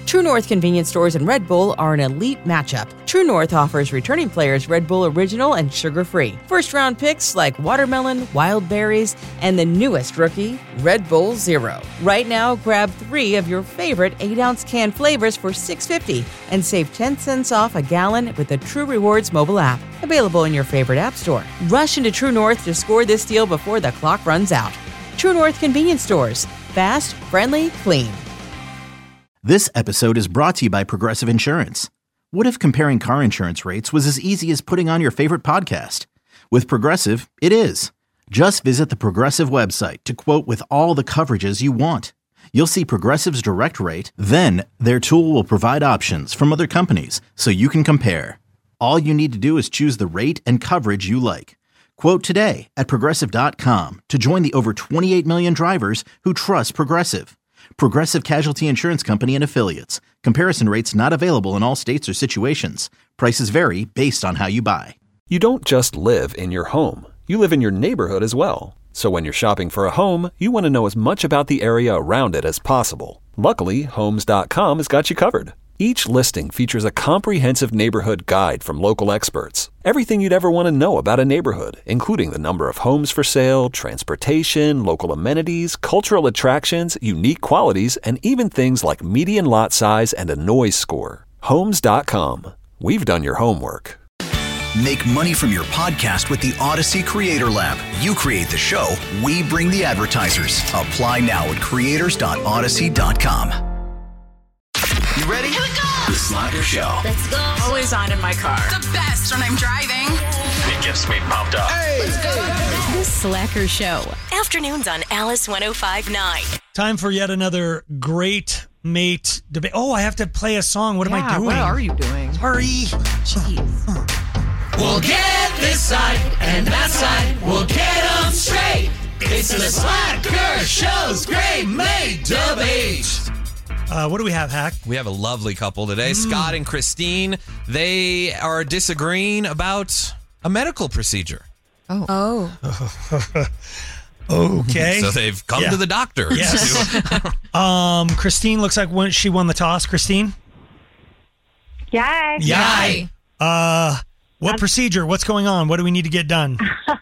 True North convenience stores and Red Bull are an elite matchup. True North offers returning players Red Bull Original and sugar-free. First-round picks like watermelon, wild berries, and the newest rookie, Red Bull Zero. Right now, grab 3 of your favorite 8-ounce can flavors for $6.50 and save 10 cents off a gallon with the True Rewards mobile app. Available in your favorite app store. Rush into True North to score this deal before the clock runs out. True North convenience stores. Fast, friendly, clean. This episode is brought to you by Progressive Insurance. What if comparing car insurance rates was as easy as putting on your favorite podcast? With Progressive, it is. Just visit the Progressive website to quote with all the coverages you want. You'll see Progressive's direct rate, then their tool will provide options from other companies so you can compare. All you need to do is choose the rate and coverage you like. Quote today at Progressive.com to join the over 28 million drivers who trust Progressive. Progressive Casualty Insurance Company and Affiliates. Comparison rates not available in all states or situations. Prices vary based on how you buy. You don't just live in your home. You live in your neighborhood as well. So when you're shopping for a home, you want to know as much about the area around it as possible. Luckily, Homes.com has got you covered. Each listing features a comprehensive neighborhood guide from local experts. Everything you'd ever want to know about a neighborhood, including the number of homes for sale, transportation, local amenities, cultural attractions, unique qualities, and even things like median lot size and a noise score. Homes.com. We've done your homework. Make money from your podcast with the Odyssey Creator Lab. You create the show, we bring the advertisers. Apply now at creators.odyssey.com. You ready? Here we go! The Slacker Show. Let's go! Always on in my car. The best when I'm driving. It gets me pumped up. Hey! Let's go! The Slacker Show. Afternoons on Alice 105.9. Time for yet another great mate debate. Oh, I have to play a song. What am I doing? What are you doing? Sorry. Jeez. We'll get this side and that side. We'll get them straight. It's the Slacker Show's Great Mate Debate. What do we have, Hack? We have a lovely couple today, Scott and Christine. They are disagreeing about a medical procedure. Oh. Okay. So they've come to the doctor. Yes. Christine looks like she won the toss. Christine? Yay. Yay. What procedure? What's going on? What do we need to get done?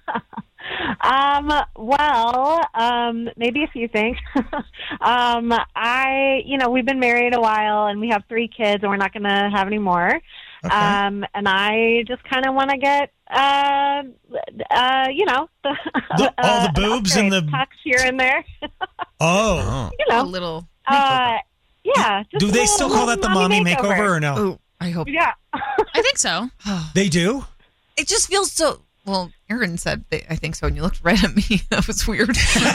Maybe a few things. We've been married a while and we have 3 kids and we're not going to have any more. Okay. And I just kind of want to get, all the boobs and the tucks here and there. Oh. A little. Yeah. Do they still call that the mommy makeover or no? Oh, I hope. Yeah. I think so. They do? It just feels so. Well, Aaron said, I think so, and you looked right at me. That was weird.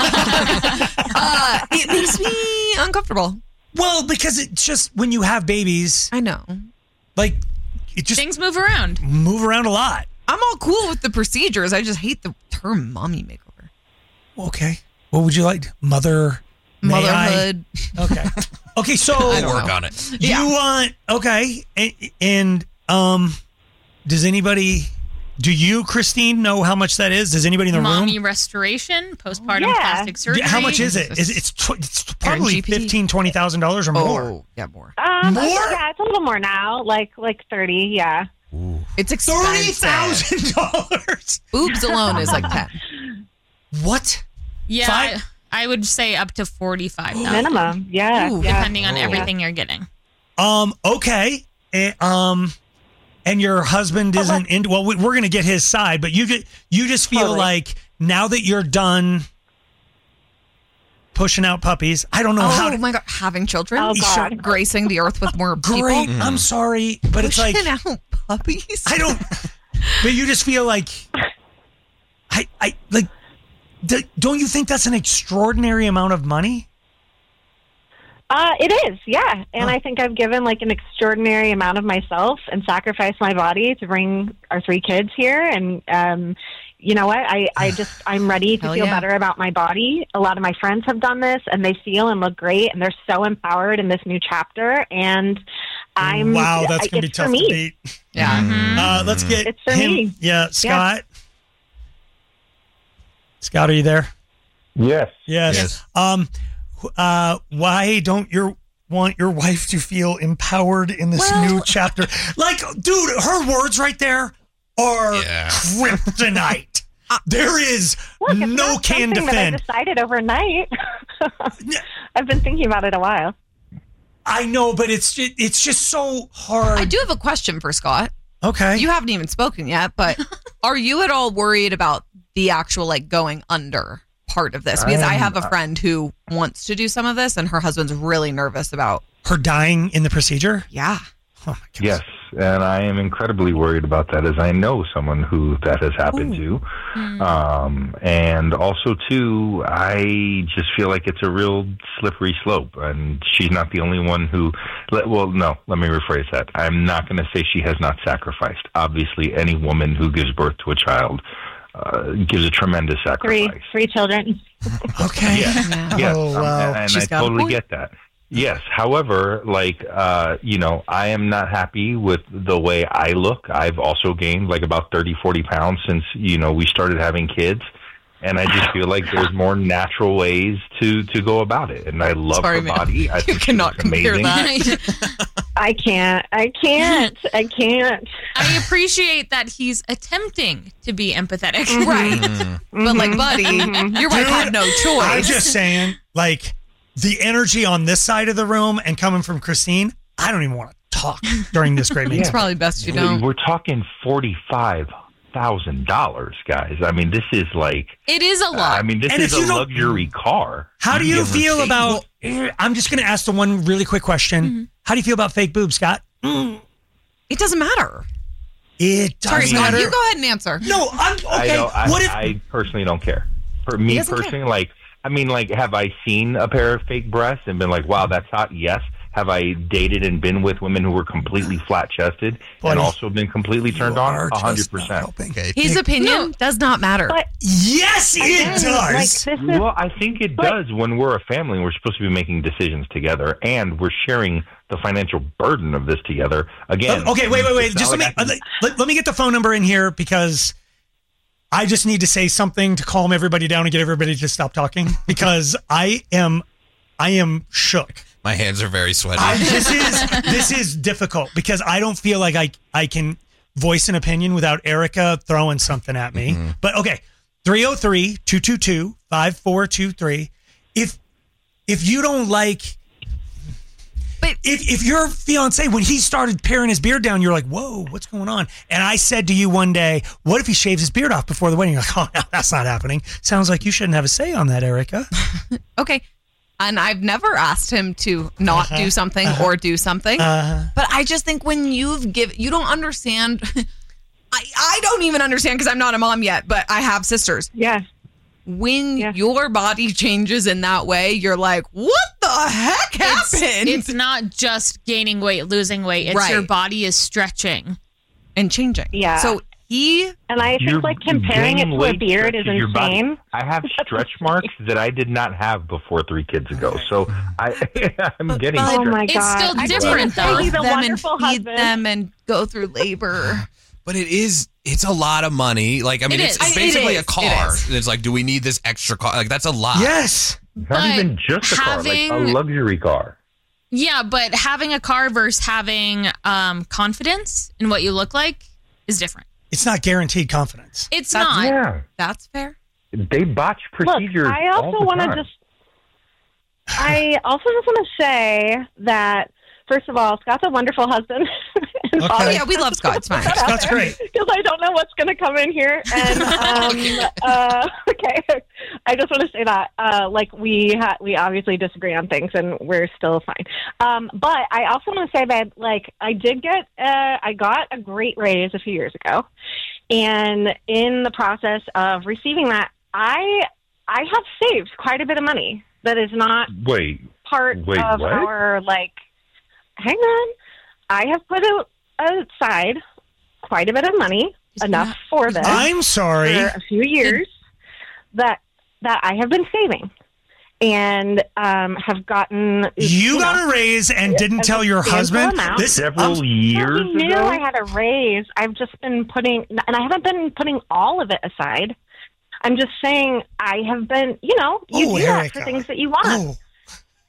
It makes me uncomfortable. Well, because it's just when you have babies. I know. Like, it just. Things move around. Move around a lot. I'm all cool with the procedures. I just hate the term mommy makeover. Okay. What would you like? Motherhood. Okay. Okay, so. We'll work on it. You want. Okay. And does anybody. Do you, Christine, know how much that is? Does anybody in the Mommy room? restoration, postpartum plastic surgery. How much is it? It's probably $15,000, $20,000 or more. Oh, yeah, more. More? Yeah, it's a little more now, like 30, yeah. Ooh. It's expensive. $30,000. Boobs alone is like 10. What? Yeah, I would say up to $45,000 minimum. Yeah, depending on everything you're getting. Okay. And your husband isn't into. Well, we're going to get his side, but you just feel like now that you're done pushing out puppies, I don't know how. Oh my God, having children, God. gracing the earth with more people. Great. I'm sorry, but it's like pushing out puppies. I don't. But you just feel like I like. Don't you think that's an extraordinary amount of money? It is, yeah. And I think I've given like an extraordinary amount of myself and sacrificed my body to bring our 3 kids here. And you know what? I'm ready to feel better about my body. A lot of my friends have done this and they feel and look great and they're so empowered in this new chapter. And wow, that's going to be tough to beat. Yeah. Mm-hmm. Let's get it's for him. me. Yeah, Scott. Yeah. Scott, are you there? Yes. Why don't your want your wife to feel empowered in this new chapter. Like, dude, her words right there are kryptonite. There is no can defend. That I decided overnight. I've been thinking about it a while. I know, but it's just so hard. I do have a question for Scott. Okay. You haven't even spoken yet, but are you at all worried about the actual like going under part of this? Because I have a friend who wants to do some of this and her husband's really nervous about her dying in the procedure. Yeah. Oh my gosh. Yes, and I am incredibly worried about that as I know someone who that has happened to. And also, too, I just feel like it's a real slippery slope. And she's not the only one who... Well, no, let me rephrase that. I'm not going to say she has not sacrificed. Obviously, any woman who gives birth to a child gives a tremendous sacrifice. Three children. Okay. Yes. Oh, wow. And I totally get that. Yes. However, I am not happy with the way I look. I've also gained like about 30, 40 pounds since, we started having kids. And I just feel like there's more natural ways to go about it. And I love her body. I think cannot compare amazing. I can't. I appreciate that he's attempting to be empathetic. Right. But like, buddy, your wife had no choice. I'm just saying, like, the energy on this side of the room and coming from Christine, I don't even want to talk during this great meeting. It's probably best you don't. We're talking $45,000, guys. I mean, this is like... It is a lot. This is a luxury car. How do you feel about... I'm just going to ask the one really quick question. Mm-hmm. How do you feel about fake boobs, Scott? It doesn't matter. It doesn't matter. Scott, you go ahead and answer. No, I'm... Okay, I personally don't care. For me personally, have I seen a pair of fake breasts and been like, wow, that's hot? Yes. Have I dated and been with women who were completely flat-chested and also been completely turned on? 100%. His opinion does not matter. But yes, it does. Well, I think it does when we're a family and we're supposed to be making decisions together and we're sharing the financial burden of this together. Again. Okay, wait. Just let me get the phone number in here because I just need to say something to calm everybody down and get everybody to stop talking because I am shook. My hands are very sweaty. This is difficult because I don't feel like I can voice an opinion without Erica throwing something at me. Mm-hmm. But okay, 303-222-5423. If you don't like... But if your fiance, when he started paring his beard down, you're like, whoa, what's going on? And I said to you one day, what if he shaves his beard off before the wedding? You're like, oh, no, that's not happening. Sounds like you shouldn't have a say on that, Erica. Okay. And I've never asked him to not do something or do something. But I just think when you don't understand. I don't even understand because I'm not a mom yet, but I have sisters. Yeah. When your body changes in that way, you're like, what the heck happened? It's not just gaining weight, losing weight. It's your body is stretching and changing. Yeah. So and I think comparing it to a beard is insane. I have stretch marks that I did not have before 3 kids ago. So I'm getting stretch. Oh my God. It's still different though. Feed them and go through labor. But it's a lot of money. Like, it's basically a car. It's like, do we need this extra car? Like, that's a lot. Yes. Not even just a car, like a luxury car. Yeah, but having a car versus having confidence in what you look like is different. It's not guaranteed confidence. It's not. Yeah. That's fair. They botch procedures. Look, I also want to just say that, first of all, Scott's a wonderful husband. Okay. Oh, yeah, we love Scott. It's fine. Scott's great. Because I don't know what's going to come in here. And, okay. I just want to say that, we obviously disagree on things and we're still fine. But I also want to say that, I got a great raise a few years ago. And in the process of receiving that, I have saved quite a bit of money that is not part of our, hang on. I have put aside quite a bit of money, enough for this. I'm sorry. For a few years that I have been saving and have gotten... You got a raise and didn't tell your husband? Several years ago? He knew I had a raise. I've just been putting... And I haven't been putting all of it aside. I'm just saying I have been, you do that for things that you want.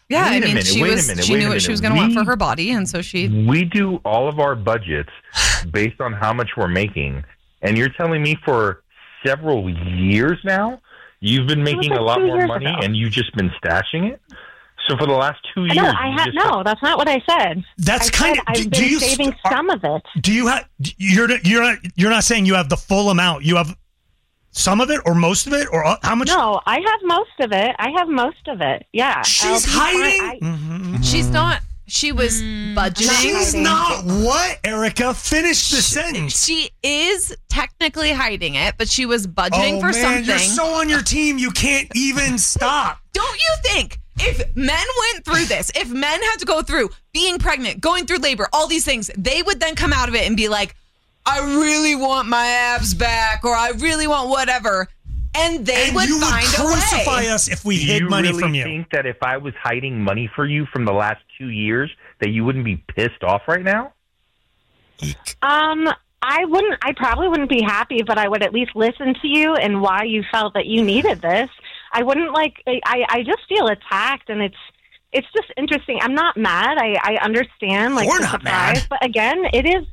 Yeah, Wait I a mean, minute, she wait a was. minute, She wait knew a what she minute. was going to want for her body, and so she. We do all of our budgets based on how much we're making, and you're telling me for several years now you've been making like a lot 2 more years money, ago. and you've just been stashing it. So for the last 2 years, No, no, that's not what I said. That's I kind said of. I've been saving some of it. Do you have? You're not saying you have the full amount. You have some of it, or most of it, or how much? No, I have most of it. Yeah. She's hiding. She's not. She was budgeting. She's not what, Erica? Finish the sentence. She is technically hiding it, but she was budgeting for something. You're so on your team, you can't even stop. Don't you think if men went through this, if men had to go through being pregnant, going through labor, all these things, they would then come out of it and be like, I really want my abs back, or I really want whatever. And they would you find would a way. crucify us if we hid money from you. Do you really think that if I was hiding money for you from the last 2 years, that you wouldn't be pissed off right now? I wouldn't. I probably wouldn't be happy, but I would at least listen to you and why you felt that you needed this. I wouldn't like. I just feel attacked, and it's just interesting. I'm not mad. I understand like We're the not surprise, mad. but again, it's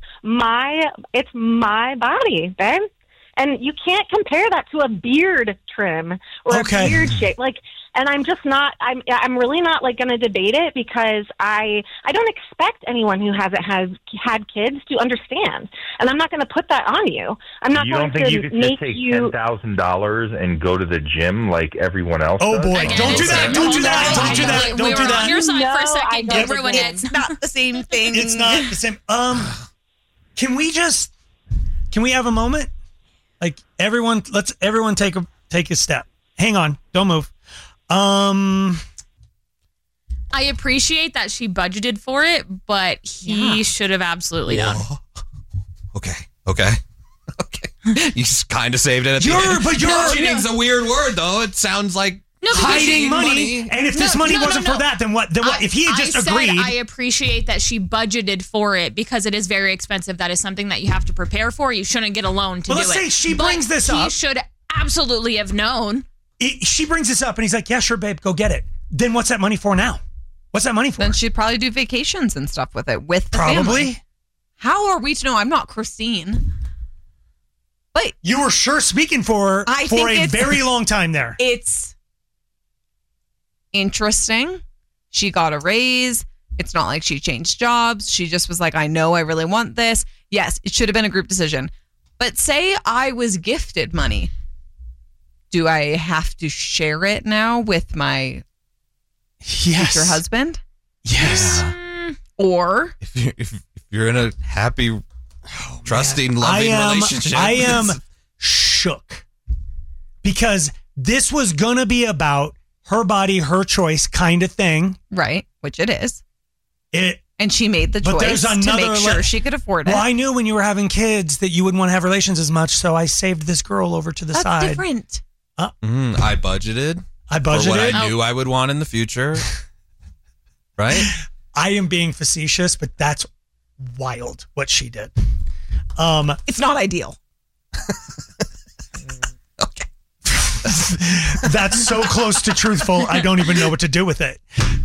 my body, Ben. And you can't compare that to a beard trim or a beard shape. Like, and I'm just not. I'm really not like going to debate it because I don't expect anyone who hasn't had kids to understand, and I'm not going to put that on you. I'm not You going don't think to you could make just take you. $10,000 and go to the gym like everyone else? Oh does? boy! Don't do that! Don't do that! Don't do that! Don't do that! On your side for a second. I Don't don't ruin think it. It's not the same thing. It's not the same. Can we have a moment? Like let's everyone take a step. Hang on, don't move. I appreciate that she budgeted for it, but he should have absolutely done. Okay. You kind of saved it at the end. Budgeting's a weird word, though. It sounds like hiding money. And if this money wasn't for that, then what? Then what? If he had just agreed. I appreciate that she budgeted for it because it is very expensive. That is something that you have to prepare for. You shouldn't get a loan to do it. Let's say she brings this He up. should absolutely have known. She brings this up and he's like, yeah, sure, babe, go get it. Then what's that money for now? What's that money for? Then she'd probably do vacations and stuff with it with the Probably. family. How are we to know? I'm not Christine. But you were sure speaking for I for think a it's- very long time there. It's interesting. She got a raise. It's not like she changed jobs. She just was like, I know I really want this. Yes, it should have been a group decision. But say I was gifted money. Do I have to share it now with my future husband? Yes. Or if you're in a happy, trusting, loving relationship. I am shook because this was going to be about her body, her choice kind of thing. Right, which it is. And she made the but choice there's another to make sure she could afford it. Well, I knew when you were having kids that you wouldn't want to have relations as much, so I saved this girl over to the That's side. different. I budgeted. For what I knew I would want in the future. Right? I am being facetious, but that's wild what she did. It's not ideal. That's so close to truthful, I don't even know what to do with it.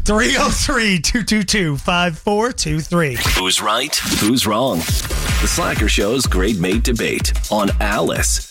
303-222-5423. Who's right? Who's wrong? The Slacker Show's Grade Mate Debate on Alice.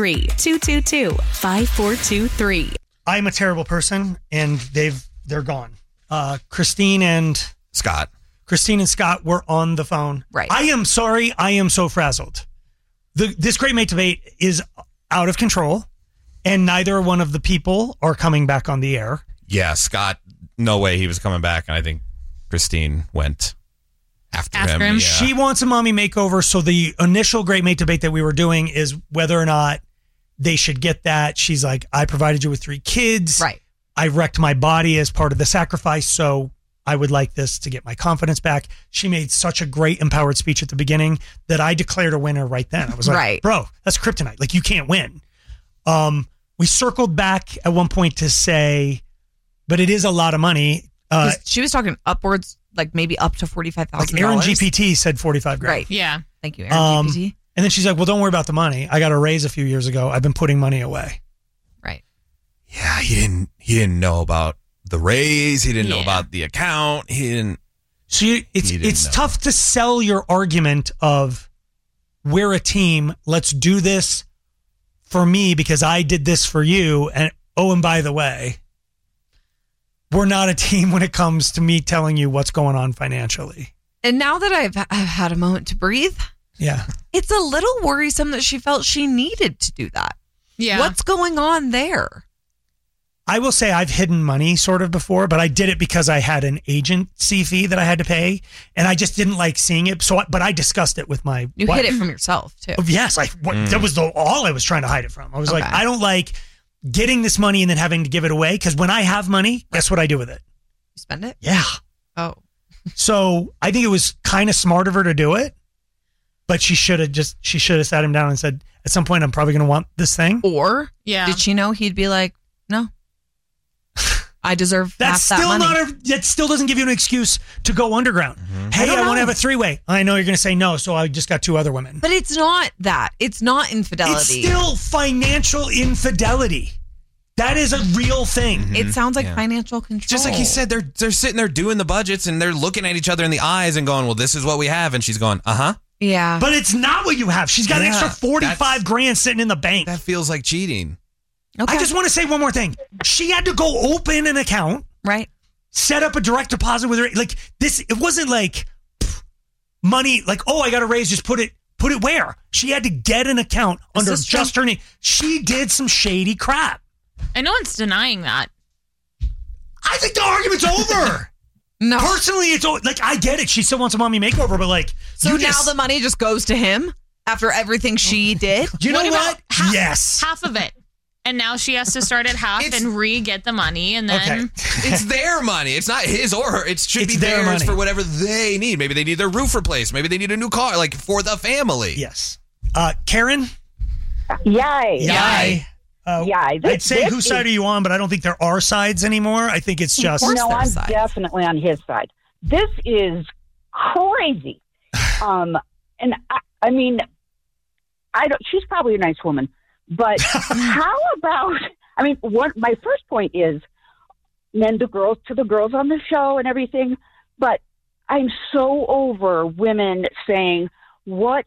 303-222-5423. I'm a terrible person, and they're gone. Christine and Scott were on the phone. Right. I am sorry. I am so frazzled. This Grade Mate Debate is out of control, and neither one of the people are coming back on the air. Yeah, Scott, no way he was coming back. And I think Christine went after him. Yeah. She wants a mommy makeover. So the initial Grade Mate Debate that we were doing is whether or not they should get that. She's like, I provided you with 3 kids. Right. I wrecked my body as part of the sacrifice. So I would like this to get my confidence back. She made such a great empowered speech at the beginning that I declared a winner right then. I was like, Right. bro, that's kryptonite. Like, you can't win. We circled back at one point to say, but it is a lot of money. She was talking upwards, like maybe up to $45,000. Like Aaron GPT said 45 grand. Right. Yeah. Thank you, Aaron GPT. And then she's like, well, don't worry about the money. I got a raise a few years ago. I've been putting money away. Right. Yeah, he didn't know about the raise. He didn't know about the account. He didn't. So it's tough to sell your argument of we're a team. Let's do this for me because I did this for you. And by the way, we're not a team when it comes to me telling you what's going on financially. And now that I've had a moment to breathe, it's a little worrisome that she felt she needed to do that. Yeah. What's going on there? I will say I've hidden money sort of before, but I did it because I had an agency fee that I had to pay, and I just didn't like seeing it. But I discussed it with my wife. Hid it from yourself, too. Yes. That was all I was trying to hide it from. I was like, I don't like getting this money and then having to give it away, because when I have money, guess what I do with it? You spend it? Yeah. Oh. So I think it was kind of smart of her to do it, but she should have sat him down and said, at some point, I'm probably going to want this thing. Or did she know he'd be like, no, I deserve half that money. That still doesn't give you an excuse to go underground. Mm-hmm. Hey, I want to have a three-way. I know you're going to say no, so I just got 2 other women. But it's not that. It's not infidelity. It's still financial infidelity. That is a real thing. Mm-hmm. It sounds like financial control. Just like he said, they're sitting there doing the budgets and they're looking at each other in the eyes and going, well, this is what we have. And she's going, uh-huh. Yeah. But it's not what you have. She's got an extra 45 grand sitting in the bank. That feels like cheating. Okay. I just want to say one more thing. She had to go open an account. Right. Set up a direct deposit with her. Like this, it wasn't like money, like, oh, I got a raise, just put it where? She had to get an account under just her name. She did some shady crap. And no one's denying that. I think the argument's over. No. Personally, it's like, I get it. She still wants a mommy makeover, but like. So now the money just goes to him after everything she did? You know what? Yes. Half of it. And now she has to start at half and re-get the money, and then it's their money. It's not his or her. It should be theirs money for whatever they need. Maybe they need their roof replaced. Maybe they need a new car, like for the family. Yes. Karen? Yay. Yay. I'd say whose side are you on, but I don't think there are sides anymore. I think it's just no. I'm definitely on his side. This is crazy. And I mean, she's probably a nice woman. But how about, I mean, my first point is to the girls on the show and everything, but I'm so over women saying what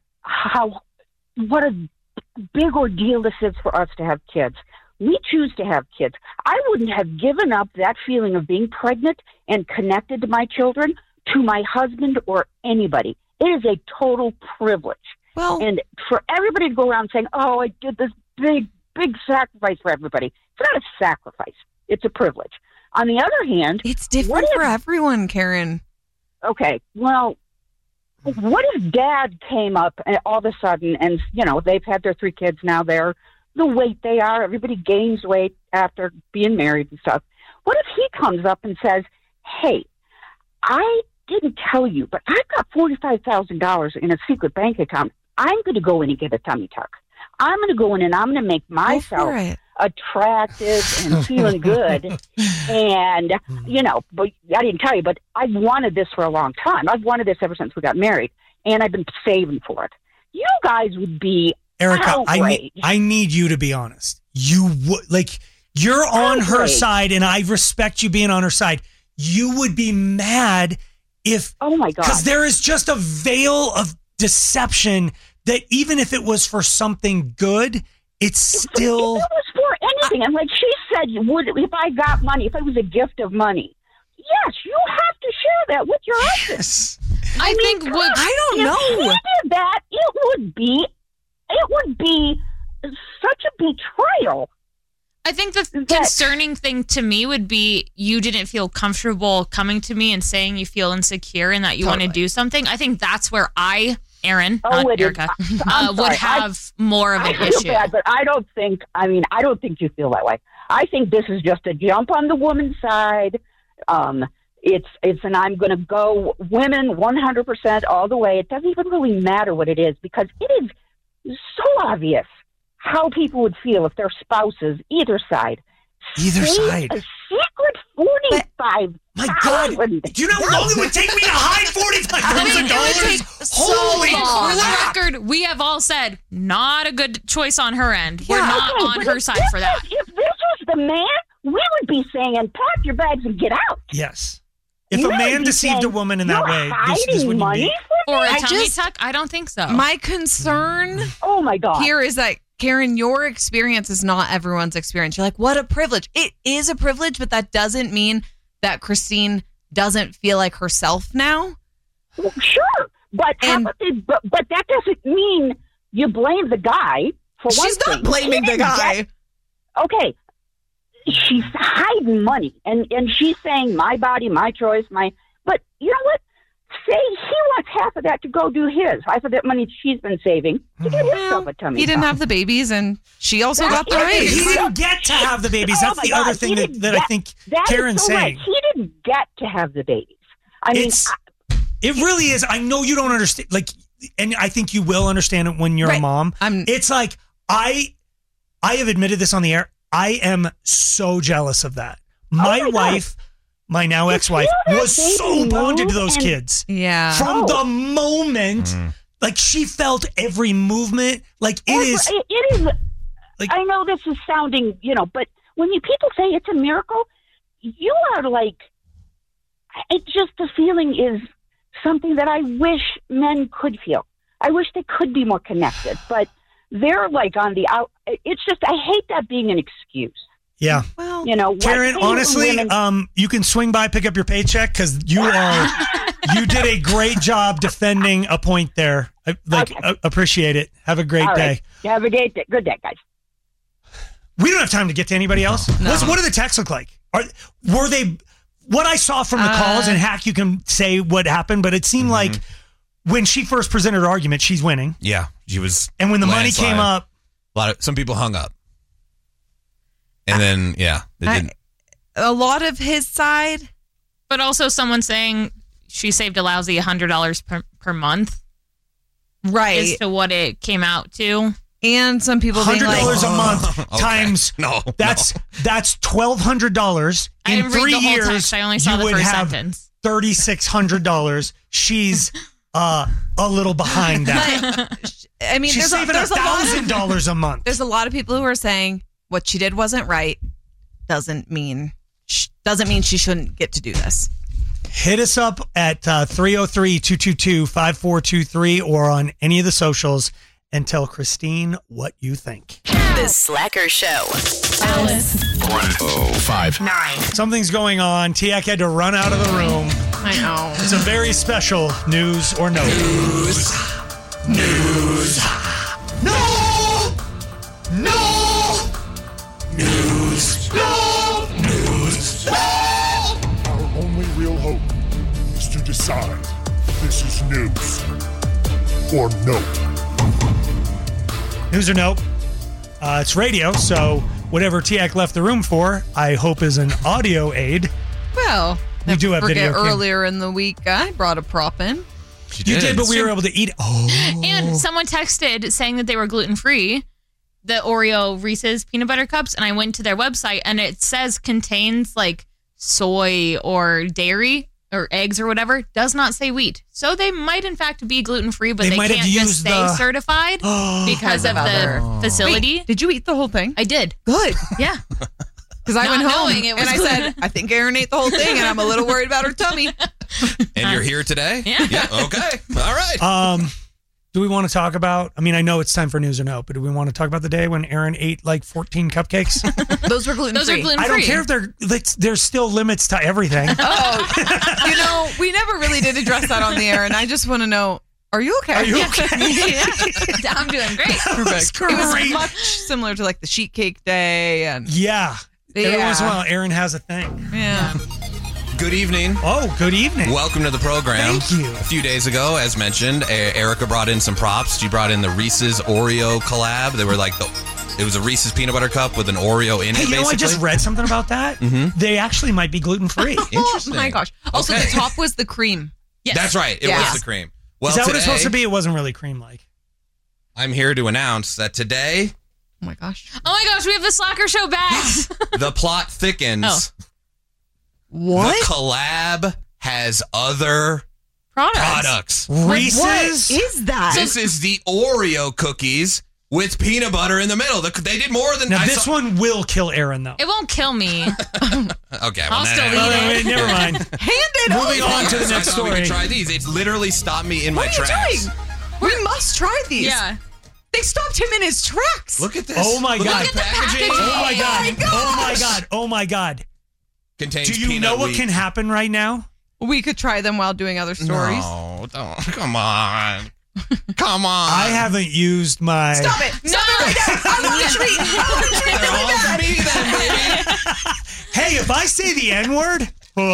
a big ordeal this is for us to have kids. We choose to have kids. I wouldn't have given up that feeling of being pregnant and connected to my children to my husband or anybody. It is a total privilege. Well, and for everybody to go around saying, oh, I did this big sacrifice for everybody. It's not a sacrifice. It's a privilege. On the other hand, it's different for everyone, Karen. Okay. Well, what if dad came up all of a sudden and, they've had their 3 kids now, they're the weight they are. Everybody gains weight after being married and stuff. What if he comes up and says, hey, I didn't tell you, but I've got $45,000 in a secret bank account. I'm going to go in and get a tummy tuck. I'm going to go in and I'm going to make myself attractive and feeling good. And, but I didn't tell you, but I've wanted this for a long time. I've wanted this ever since we got married, and I've been saving for it. You guys would be Erica, I need you to be honest. You would, you're on her side, and I respect you being on her side. You would be mad if, oh my God, because there is just a veil of deception that even if it was for something good, it's still. If it was for anything, and like she said, if I got money, if it was a gift of money, yes, you have to share that with your husband. Yes. I don't know. If he did that, it would be such a betrayal. I think the concerning thing to me would be you didn't feel comfortable coming to me and saying you feel insecure and that you want to do something. I think that's where Aaron, not Erica, would have more of an issue. I feel bad, but I don't think you feel that way. I think this is just a jump on the woman's side. It's and I'm going to go women 100% all the way. It doesn't even really matter what it is, because it is so obvious how people would feel if their spouses, either side, a secret $45,000. My God, do you know how long it would take me to hide $45,000? Holy crap! For the record, we have all said not a good choice on her end. We're not on her side for that. If this was the man, we would be saying, pack your bags and get out. Yes. If a man deceived a woman in that way, this wouldn't money be. Or a tummy tuck? I don't think so. My concern oh my God. here is that, Karen, your experience is not everyone's experience. You're like, what a privilege. It is a privilege, but that doesn't mean that Christine doesn't feel like herself now. Well, sure. But that doesn't mean you blame the guy for one thing. She's not blaming the guy. Okay. She's hiding money, and she's saying, my body, my choice, but you know what? Say he wants half of that to go do his. Half of that money she's been saving to get himself a tummy. He didn't have the babies, and she also got the raise. He didn't get to have the babies. That's the other thing that I think Karen's saying. Right. He didn't get to have the babies. I mean, it really is. I know you don't understand, and I think you will understand it when you're a mom. It's like, I have admitted this on the air. I am so jealous of that. My wife, my now ex-wife, was so bonded to those kids. Yeah. From the moment, she felt every movement. It is. I know this is sounding, but when people say it's a miracle, you are it's just the feeling is something that I wish men could feel. I wish they could be more connected, but they're on the out. It's just, I hate that being an excuse. Yeah. Well, Karen, honestly, you can swing by, pick up your paycheck, because you did a great job defending a point there. Appreciate it. Have a great day. Have a great day. Good day, guys. We don't have time to get to anybody else. No. What do the texts look like? Were they, what I saw from the calls, and Hack, you can say what happened, but it seemed like when she first presented her argument, she's winning. Yeah, she was. And when the money came up, some people hung up, and then they didn't. A lot of his side, but also someone saying she saved a lousy $100 per month, right? As to what it came out to, and some people $100 a month times that's $1,200 in 3 years. I only saw the first sentence. $3,600. She's a little behind that. I mean, she's saving $1,000 a month. There's a lot of people who are saying what she did wasn't right. Doesn't mean she shouldn't get to do this. Hit us up at 303-222-5423 or on any of the socials and tell Christine what you think. The Slacker Show. Alice. 1059. Something's going on. Tiak had to run out of the room. I know. It's a very special news or no. News. No. Our only real hope is to decide if this is news or nope. News or nope? It's radio, so whatever Tiak left the room for, I hope is an audio aid. Well, we do have video. Earlier in the week, I brought a prop in. You did, but we were able to eat it. Oh. And someone texted saying that they were gluten-free, the Oreo Reese's peanut butter cups, and I went to their website, and it says contains soy or dairy or eggs or whatever, does not say wheat. So they might in fact be gluten-free, but they can't just say certified because of the facility. Wait, did you eat the whole thing? I did. Good. Yeah. Because I went home and I said, I think Erin ate the whole thing and I'm a little worried about her tummy. And you're here today? Yeah. Okay. All right. Do we want to talk about, I know it's time for news or no, but do we want to talk about the day when Erin ate 14 cupcakes? Those were gluten-free. I don't care if there's still limits to everything. We never really did address that on the air, and I just want to know, are you okay? Are you okay? Yeah. I'm doing great. Perfect. It was much similar to the sheet cake day. And every once in a while, Erin has a thing. Yeah. Good evening. Oh, good evening. Welcome to the program. Thank you. A few days ago, as mentioned, Erica brought in some props. She brought in the Reese's Oreo collab. They were it was a Reese's peanut butter cup with an Oreo in it, basically. I just read something about that. Mm-hmm. They actually might be gluten-free. Interesting. Oh, my gosh. Also, the top was the cream. Yes. That's right. It was the cream. Well, is that today, what it's supposed to be? It wasn't really cream-like. I'm here to announce that today... Oh, my gosh. We have the Slacker Show bags. The plot thickens. Oh. What? The collab has other products. Reese's? What is that? This is the Oreo cookies with peanut butter in the middle. They did more than Now, this one will kill Aaron, though. It won't kill me. Okay, I'll still eat it. Never mind. Hand it over. Moving on to the next I thought we story. could try these. It's literally stopped me in my What are tracks. you doing? We must try these. Yeah. They stopped him in his tracks. Look at this. Oh my Look God. at the packaging. Oh my God. gosh. Oh my God. Oh my God. Contains Do you peanut know what wheat. can happen right now? We could try them while doing other stories. No, don't. Come on. Come on. I haven't used my. Stop it. Stop it right now. I want a treat. I want a treat really bad. Me then, baby. Hey, if I say the N word.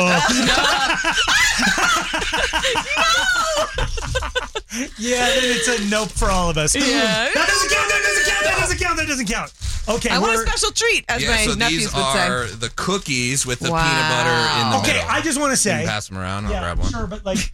Yeah, then it's a nope for all of us. Yeah. That doesn't count. That doesn't count. That doesn't count. That doesn't count. Okay, I want a special treat, as my so nephews these would are say. the cookies with the Wow. peanut butter in the Okay, middle. I just want to You say. can pass them around. I'll Yeah, grab one. sure, but like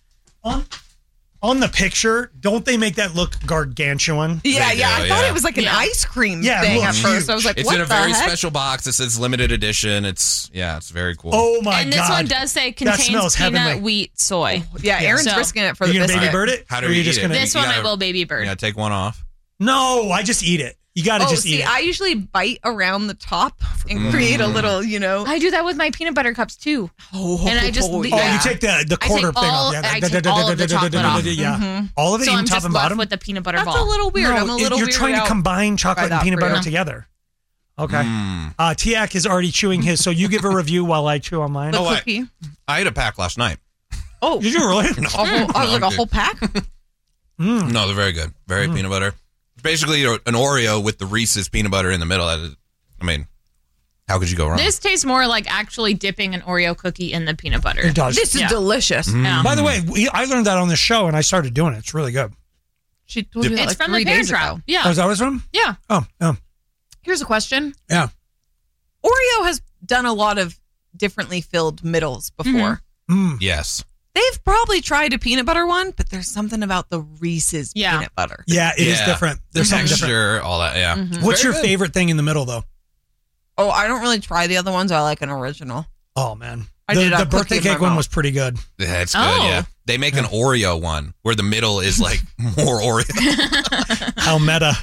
on the picture, don't they make that look gargantuan? Yeah, They yeah. do, I thought yeah. it was like an ice cream Yeah, it thing looks at first. huge. I was like, It's what in a the very heck? special box. It says limited edition. It's very cool. Oh my And God. this one does say That contains smells peanut, heavenly. wheat, soy. Yeah, Aaron's So- risking it for Are the you gonna biscuit. baby bird it? How do Or are we you eat just it? gonna? This You one I gotta- will baby bird. You gotta take one off. No, I just eat it. You got to just eat it. I usually bite around the top and create a little, I do that with my peanut butter cups too. Oh, And I just Oh, you take the quarter I take thing all- off. Yeah. I take all of the chocolate off. Yeah. All of it, So even I'm top just and left bottom. with the peanut butter That's ball. a little weird. I'm a little you're weirded trying to out combine by chocolate and that peanut for butter you. together. Okay. Tiak is already chewing his, so you give a review while I chew on mine. The Oh, cookie. I ate a pack last night. Oh, Did you really? a whole, like a whole pack? No, they're very good. Very peanut butter. It's basically an Oreo with the Reese's peanut butter in the middle. I mean, how could you go wrong? This tastes more like actually dipping an Oreo cookie in the peanut butter. It does. This is delicious. Yeah. By the way, I learned that on the show, and I started doing it. It's really good. She told me that It's like from 3 the Parent days Trap. ago. Yeah. Oh, is that what it's from? Yeah. Oh. Here's a question. Yeah. Oreo has done a lot of differently filled middles before. Yes. They've probably tried a peanut butter one, but there's something about the Reese's peanut butter. Yeah, it is different. There's something different. Texture, all that, yeah. What's Very your good. favorite thing in the middle, though? Oh, I don't really try the other ones. I like an original. Oh, man. I did The have birthday cookie in my cake one mouth. was pretty good. Yeah, it's good, Oh. yeah. They make an Oreo one where the middle is like more Oreo. How meta.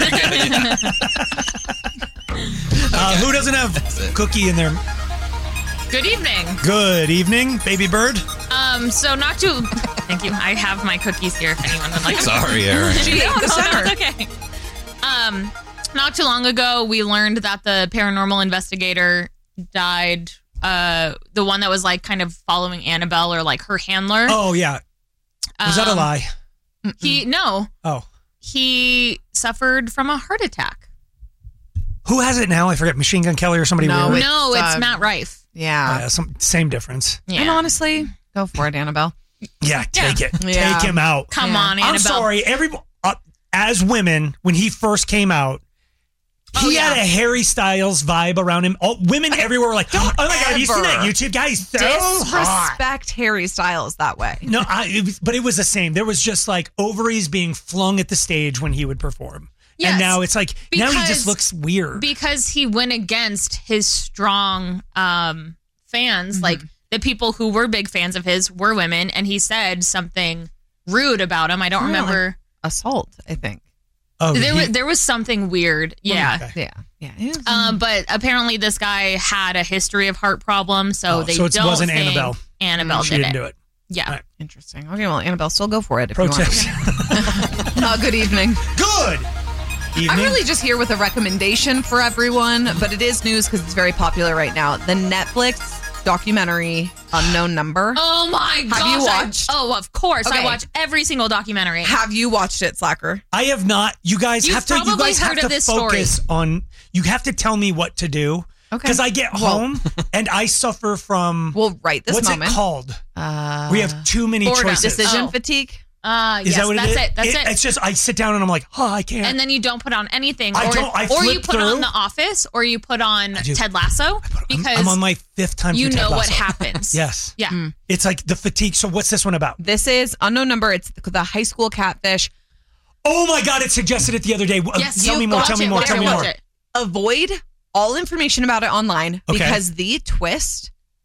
Who doesn't have cookie in their... Good evening. Good evening, baby bird. So not too. Thank you. I have my cookies here if anyone would like them. Sorry, Aaron. She ate the center. It's okay. Not too long ago, we learned that the paranormal investigator died. The one that was like kind of following Annabelle or like her handler. Oh, yeah. Was that a lie? No. He suffered from a heart attack. Who has it now? I forget. Machine Gun Kelly or somebody weird? It's Matt Rife. Yeah. Same difference. Yeah. And honestly, go for it, Annabelle. Yeah, take it. Yeah. Take him out. Come on, Annabelle. I'm sorry. As women, when he first came out, he had a Harry Styles vibe around him. Women everywhere were like, oh my God, have you seen that YouTube guy? He's so hot. Disrespect Harry Styles that way. No, but it was the same. There was just like ovaries being flung at the stage when he would perform. Yes, and now it's like, now he because- just looks weird. Because he went against his strong fans, like the people who were big fans of his were women, and he said something rude about him. I don't remember. Assault, I think. Oh, there was something weird. Yeah. Okay. Yeah. But apparently this guy had a history of heart problems, so Oh, they so it don't wasn't think Annabelle. Annabelle She did didn't do it. Yeah. All right. Interesting. Okay, well, Annabelle, still go for it if Protest. you want. Good evening. Good evening. I'm really just here with a recommendation for everyone, but it is news because it's very popular right now. The Netflix documentary Unknown Number. Oh my gosh. Have you watched? of course. Okay. I watch every single documentary. Have you watched it, Slacker? I have not. You guys You've have to. You probably guys have heard to of this focus story. on. You have to tell me what to do. Okay. Because I get home and I suffer from. Well, right this what's moment. it called? We have too many boredom. choices. Decision fatigue. Is yes, that what that's it is? it. That's it. It's just I sit down and I'm like, oh, I can't. And then you don't put on anything. I or don't. I or you flip put on through. The Office or you put on do. Ted Lasso because I'm on my 5th time. you through Ted know what Lasso. happens. Yes. Yeah. It's like the fatigue. So what's this one about? This is Unknown Number. It's the high school catfish. Oh my God! It suggested it the other day. Yes, Tell me more. watch Tell me it, more. watch Tell it, me watch more. it. Avoid all information about it online Okay. because the twist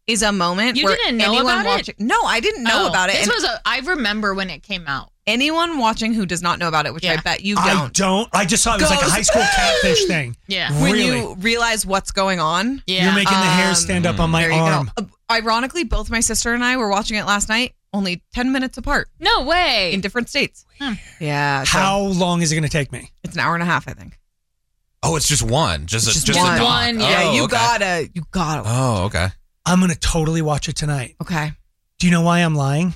is a moment You where didn't know anyone about watching. it? No, I didn't know about it. This And was I remember when it came out. anyone watching who does not know about it, which I bet you don't. I don't. I just saw it was like a high school catfish thing. Yeah. When Really? you realize what's going on. You're making the hair stand up on my there you arm. go. Ironically, both my sister and I were watching it last night, only 10 minutes apart. No way. In different states. Yeah. so How long is it going to take me? It's an hour and a half, I think. Oh, it's just one. Just a one. doc. Yeah, Oh, you okay. gotta. Oh, okay. I'm going to totally watch it tonight. Okay. Do you know why I'm lying?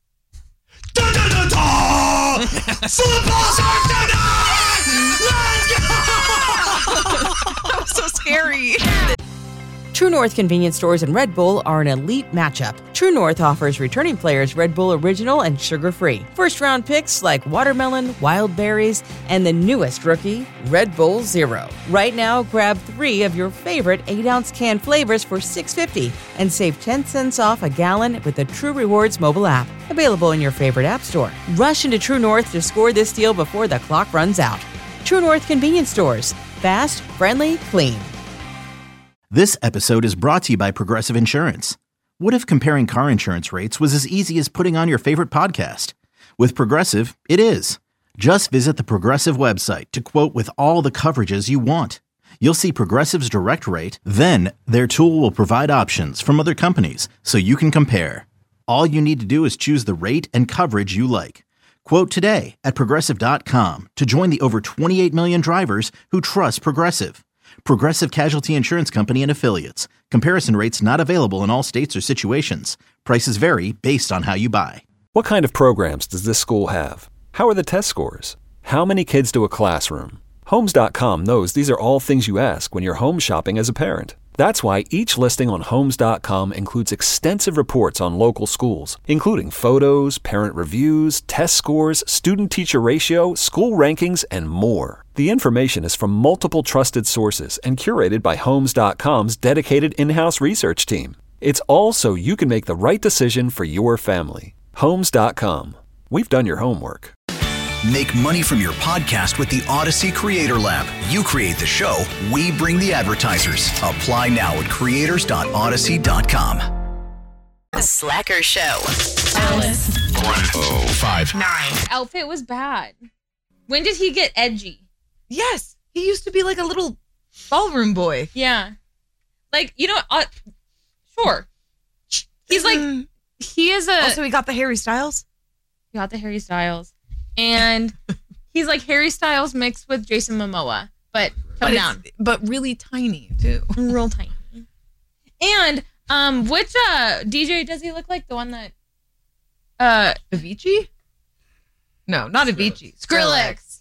Football's on tonight! That was so scary. True North convenience stores and Red Bull are an elite matchup. True North offers returning players Red Bull Original and sugar-free. First-round picks like watermelon, wild berries, and the newest rookie, Red Bull Zero. Right now, grab 3 of your favorite 8-ounce can flavors for $6.50 and save 10 cents off a gallon with the True Rewards mobile app. Available in your favorite app store. Rush into True North to score this deal before the clock runs out. True North convenience stores. Fast, friendly, clean. This episode is brought to you by Progressive Insurance. What if comparing car insurance rates was as easy as putting on your favorite podcast? With Progressive, it is. Just visit the Progressive website to quote with all the coverages you want. You'll see Progressive's direct rate, then their tool will provide options from other companies so you can compare. All you need to do is choose the rate and coverage you like. Quote today at Progressive.com to join the over 28 million drivers who trust Progressive. Progressive Casualty Insurance Company and Affiliates. Comparison rates not available in all states or situations. Prices vary based on how you buy. What kind of programs does this school have? How are the test scores? How many kids do a classroom? Homes.com knows these are all things you ask when you're home shopping as a parent. That's why each listing on Homes.com includes extensive reports on local schools, including photos, parent reviews, test scores, student-teacher ratio, school rankings, and more. The information is from multiple trusted sources and curated by Homes.com's dedicated in-house research team. It's all so you can make the right decision for your family. Homes.com. We've done your homework. Make money from your podcast with the Odyssey Creator Lab. You create the show, we bring the advertisers. Apply now at creators.odyssey.com. The Slacker Show. Alice. 105. 9. Outfit was bad. When did he get edgy? Yes. He used to be like a little ballroom boy. Yeah. Like, you know, sure. He's like, he is a... Also, he got the Harry Styles? He got the Harry Styles. And he's like Harry Styles mixed with Jason Momoa, but toned down. But really tiny, too. Real tiny. And which DJ does he look like? The one that... Avicii? No, not Avicii. Skrillex.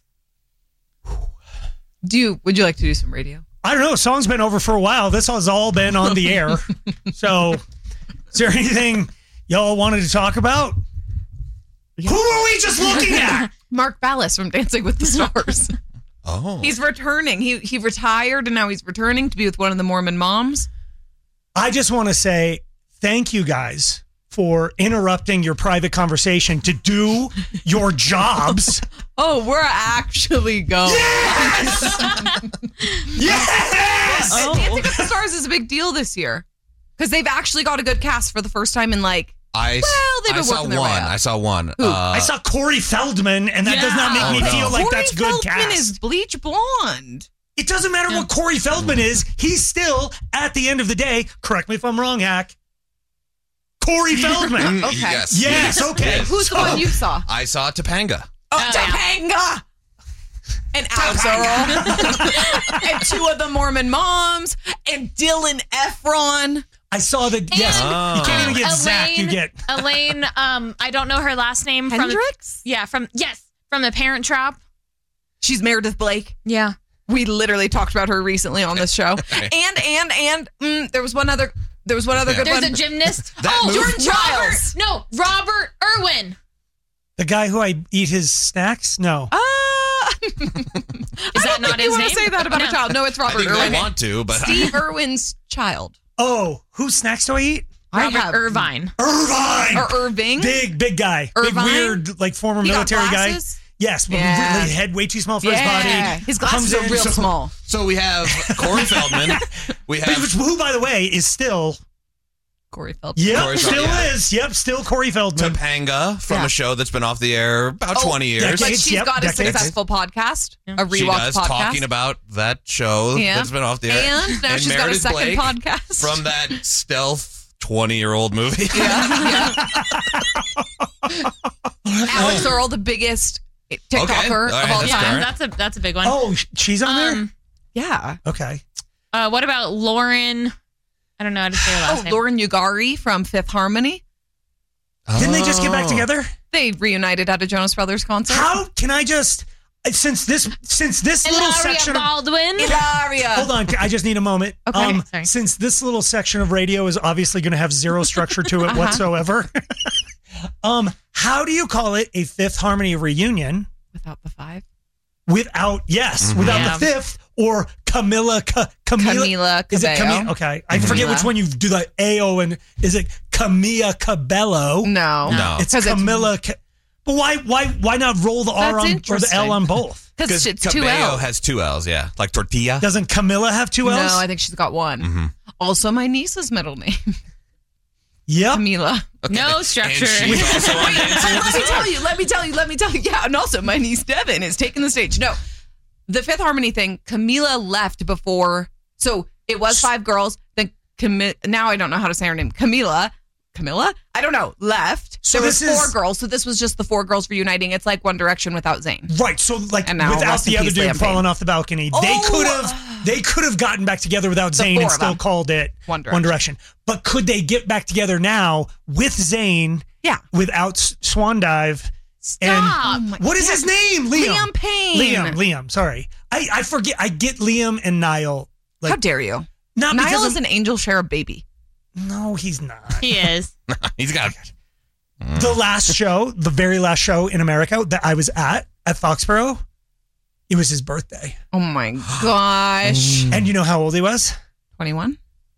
Would you like to do some radio? I don't know. Song's been over for a while. This has all been on the air. So, is there anything y'all wanted to talk about? Yeah. Who are we just looking at? Mark Ballas from Dancing with the Stars. Oh. He's returning. He retired and now he's returning to be with one of the Mormon moms. I just want to say thank you guys for interrupting your private conversation to do your jobs. Oh, we're actually going. Yes! Yes! Dancing with the Stars is a big deal this year because they've actually got a good cast for the first time in like. I saw one. I saw Corey Feldman, and that does not make me feel like Corey that's good Feldman cast. Is bleach blonde. It doesn't matter what Corey Feldman is. He's still, at the end of the day, correct me if I'm wrong, Hack, Corey Feldman. Okay. Yes. Okay. Who's the one you saw? I saw Topanga. Oh, Topanga. And Azarel. And 2 of the Mormon moms. And Dylan Efron. I saw that. Yes, you can't even get Zach. You get Elaine. I don't know her last name. Hendricks? From The Parent Trap. She's Meredith Blake. Yeah, we literally talked about her recently on this show. And there was one other. There was one other good one. There's a gymnast. Jordan Childs. Robert Irwin. The guy who I eat his snacks. No. Is that not his name? You want to say that about a child? No, it's Robert Irwin. I want to, but Steve Irwin's child. Oh, whose snacks do I eat? Robert Irvine. Irvine. Or Irving. Big guy. Irvine? Big, weird, like former military guy. Yes, but really head way too small for his body. His glasses are real small. So we have Corey Feldman. We have who, by the way, is still Corey Feldman. Yep, Corey still Feldman, is. Yep, still Corey Feldman. Topanga from a show that's been off the air about 20 years. But she's got a successful podcast, a rewatch She does, podcast. talking about that show that's been off the air. And now she's got a Meredith second Blake podcast. from that stealth 20-year-old movie. Alex Earl, the biggest TikToker of all time. That's a big one. Oh, she's on there? Yeah. Okay. What about Lauren? I don't know how to say her last name. Lauren Ugari from Fifth Harmony. Didn't they just get back together? They reunited at a Jonas Brothers concert. How can I just since this little section Baldwin. Ilaria. Hold on, I just need a moment. Okay. Sorry. Since this little section of radio is obviously going to have zero structure to it whatsoever. How do you call it a Fifth Harmony reunion without the five? Without the fifth or Camila. Is it Cabello. Okay, I forget which one you do the AO and is it Camilla Cabello? No, it's Camilla. But why not roll the R on or the L on both? Because it's two Cabello L's. has two L's, yeah, like tortilla. Doesn't Camilla have two L's? No, I think she's got one. Mm-hmm. Also, my niece's middle name. Yep. Camila. Okay. No structure. And she's also on Dancing with the Stars. Let me tell you. Yeah, and also my niece Devin is taking the stage. No, the Fifth Harmony thing, Camila left before. So it was five girls. Then now I don't know how to say her name. Camila? I don't know. Left. So there was this four is- girls. So this was just the four girls reuniting. It's like One Direction without Zayn. Right, so like And now without rest in the other peace, dude Liam falling Payne. off the balcony, they could have gotten back together without Zayn four and of still them. called it One Direction. But could they get back together now with Zayn? Yeah. Without Swan Dive. Stop. And what is his name? Liam Payne. Liam. Sorry, I forget. I get Liam and Niall. How dare you? Not Niall because is an angel share baby. No, he's not. He is. He's got The last show, the very last show in America that I was at Foxborough, it was his birthday. Oh my gosh. And you know how old he was? 21?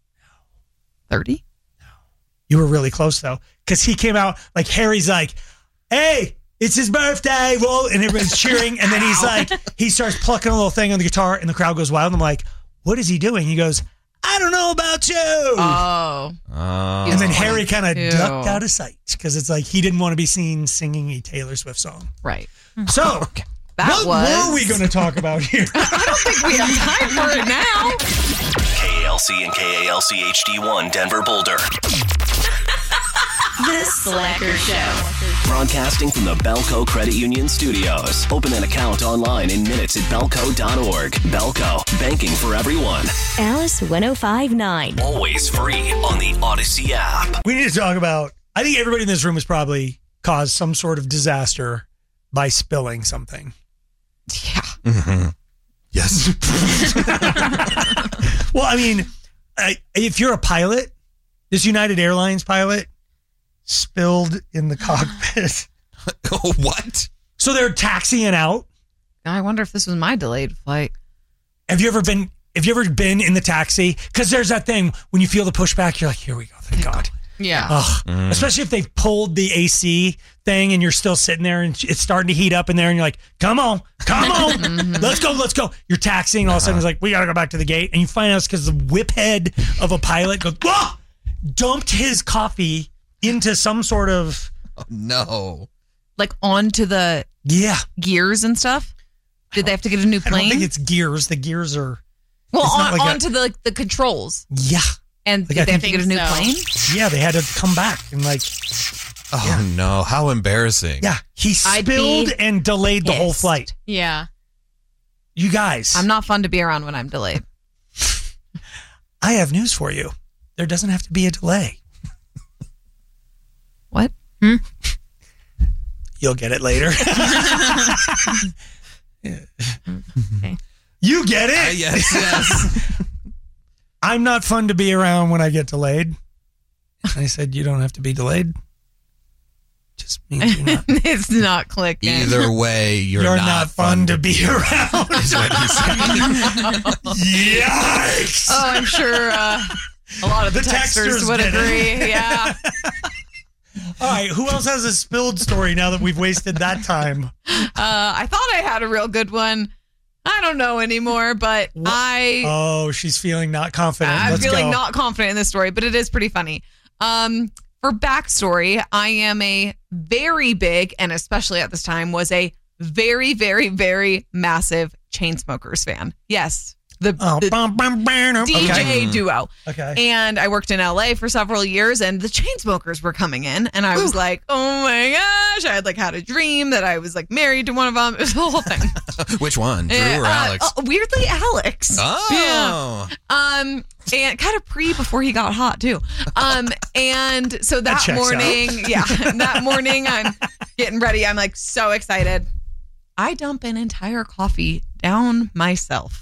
30? You were really close though, because he came out like Harry's like, "Hey, it's his birthday!" Well, and everyone's cheering, and then he's like, he starts plucking a little thing on the guitar, and the crowd goes wild. And I'm like, "What is he doing?" He goes, "I don't know about you." Oh. And then Harry kind of 22. ducked out of sight because it's like he didn't want to be seen singing a Taylor Swift song. Right. So, what was- were we going to talk about here? I don't think we have time for it now. KALC and KALC HD1 Denver Boulder. The Slacker Show. Broadcasting from the Belco Credit Union Studios. Open an account online in minutes at belco.org. Belco, banking for everyone. Alice 105.9. Always free on the Odyssey app. We need to talk about, I think everybody in this room has probably caused some sort of disaster by spilling something. Yeah. Mm-hmm. Yes. Well, I mean, if you're a pilot, this United Airlines pilot spilled in the cockpit. What? So they're taxiing out. I wonder if this was my delayed flight. Have you ever been in the taxi? Because there's that thing when you feel the pushback, you're like, here we go, thank God. Yeah. Ugh. Especially if they've pulled the AC thing and you're still sitting there and it's starting to heat up in there and you're like, come on, let's go. You're taxiing, all of a sudden it's like, we got to go back to the gate. And you find out it's because the whip head of a pilot goes, whoa, dumped his coffee into some sort of... Oh, no. Like onto the gears and stuff? Did they have to get a new plane? I don't think it's gears. The gears are... Well, it's not like onto the controls. Yeah. And Like, did I they have to think get a new so. plane? Yeah, they had to come back and like... Oh, no. How embarrassing. Yeah, he spilled and delayed the whole flight. Yeah. You guys. I'm not fun to be around when I'm delayed. I have news for you. There doesn't have to be a delay. What? You'll get it later. Okay. You get it? Yes. I'm not fun to be around when I get delayed. I said, you don't have to be delayed. Just means you're not. It's not clicking. Either way, you're not fun to be around. Is what he said. Yikes! Oh, I'm sure a lot of the, texters would get it. agree. Yeah. All right, who else has a spilled story now that we've wasted that time? I thought I had a real good one. I don't know anymore, but Oh, she's feeling not confident. I'm Let's feeling go. not confident in this story, but it is pretty funny. For backstory, I am a very big, and especially at this time, was a very, very, very massive Chainsmokers fan. Yes. The DJ duo. Okay. And I worked in LA for several years, and the Chainsmokers were coming in, and I was like, oh my gosh. I had a dream that I was like married to one of them. It was the whole thing. Which one? Drew or Alex? Weirdly, Alex. Oh. Yeah. And kind of before he got hot too. And so that morning I'm getting ready. I'm like so excited. I dump an entire coffee down myself.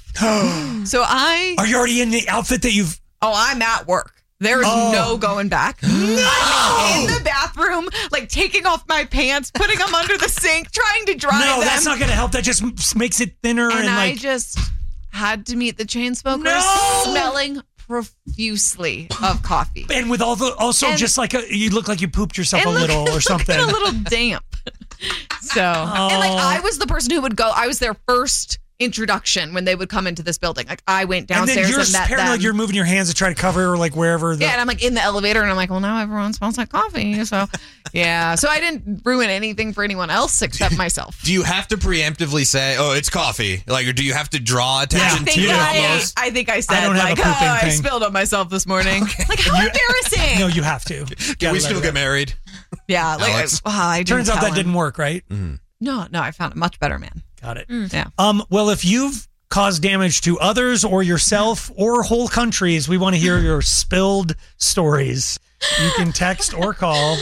Are you already in the outfit that you've... Oh, I'm at work. There's no going back. I'm in the bathroom, like taking off my pants, putting them under the sink, trying to dry them. No, that's not going to help. That just makes it thinner. And I just had to meet the Chainsmokers smelling profusely of coffee. And with all the... Also, just like you look like you pooped yourself a little or something. A little damp. So, and like I was the person who would go, I was their first introduction when they would come into this building. Like I went downstairs and met them. Like you're moving your hands to try to cover like wherever. And I'm like in the elevator and I'm like, well, now everyone smells like coffee. So yeah. So I didn't ruin anything for anyone else except myself. Do you have to preemptively say, oh, it's coffee? Like, or do you have to draw attention to it almost? I think I said like, I spilled on myself this morning. Okay. Like how embarrassing. No, you have to. Can we still get married? Yeah. Like, turns out that didn't work, right? Mm-hmm. No, I found a much better man. Got it. Yeah. Well, if you've caused damage to others or yourself or whole countries, we want to hear your spilled stories. You can text or call.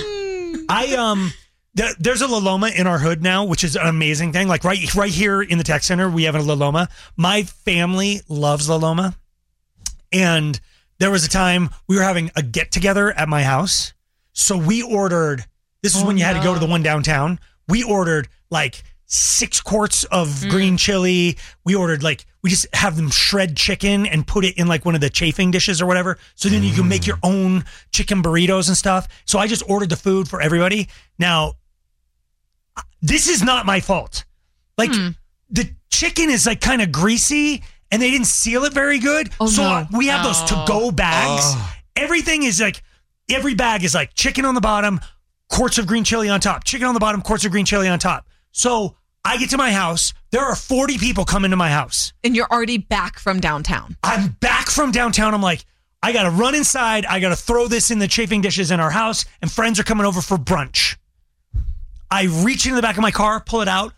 There's a La Loma in our hood now, which is an amazing thing. Like right here in the tech center, we have a La Loma. My family loves La Loma. And there was a time we were having a get together at my house. So we ordered, this is when you had to go to the one downtown. We ordered like 6 quarts of green chili. We ordered we just have them shred chicken and put it in like one of the chafing dishes or whatever. So then you can make your own chicken burritos and stuff. So I just ordered the food for everybody. Now, this is not my fault. Like the chicken is like kind of greasy and they didn't seal it very good. We have those to-go bags. Everything is like, every bag is like chicken on the bottom, quarts of green chili on top, chicken on the bottom, quarts of green chili on top. So I get to my house. There are 40 people coming to my house. And you're already back from downtown. I'm back from downtown. I'm like, I got to run inside. I got to throw this in the chafing dishes in our house. And friends are coming over for brunch. I reach into the back of my car, pull it out.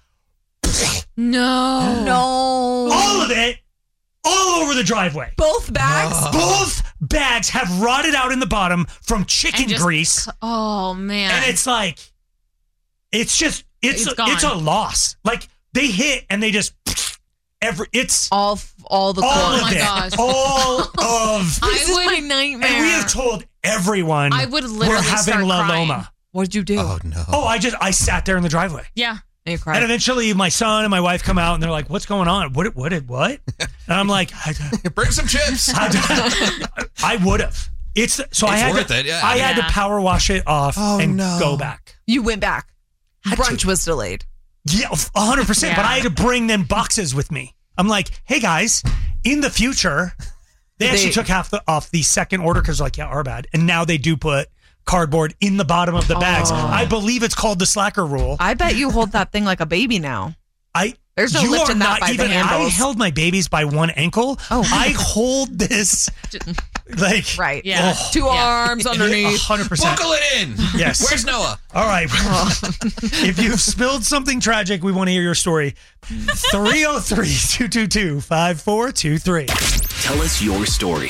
No. All of it. All over the driveway. Both bags? Both bags have rotted out in the bottom from chicken grease. Oh, man. And it's like, it's a loss. Like, they hit and they just, it's all the all corn. of Oh my it. gosh. All of This is my nightmare. And we have told everyone I would literally we're having start La crying. Loma. What'd you do? Oh, no. Oh, I sat there in the driveway. Yeah. And you cried. And eventually my son and my wife come out and they're like, what's going on? What? And I'm like, bring some chips. I would have. I had to power wash it off and go back. You went back. Brunch was delayed. Yeah, 100%. Yeah. But I had to bring them boxes with me. I'm like, hey guys, in the future, they actually took half off the second order because like, yeah, our bad. And now they do put cardboard in the bottom of the bags. I believe it's called the slacker rule. I bet you hold that thing like a baby now. There's no lifting that by the handles. I held my babies by one ankle. I hold this like right. Yeah. 2 arms underneath. 100%. Buckle it in. Yes. Where's Noah? All right. If you've spilled something tragic, we want to hear your story. 303-222-5423. Tell us your story.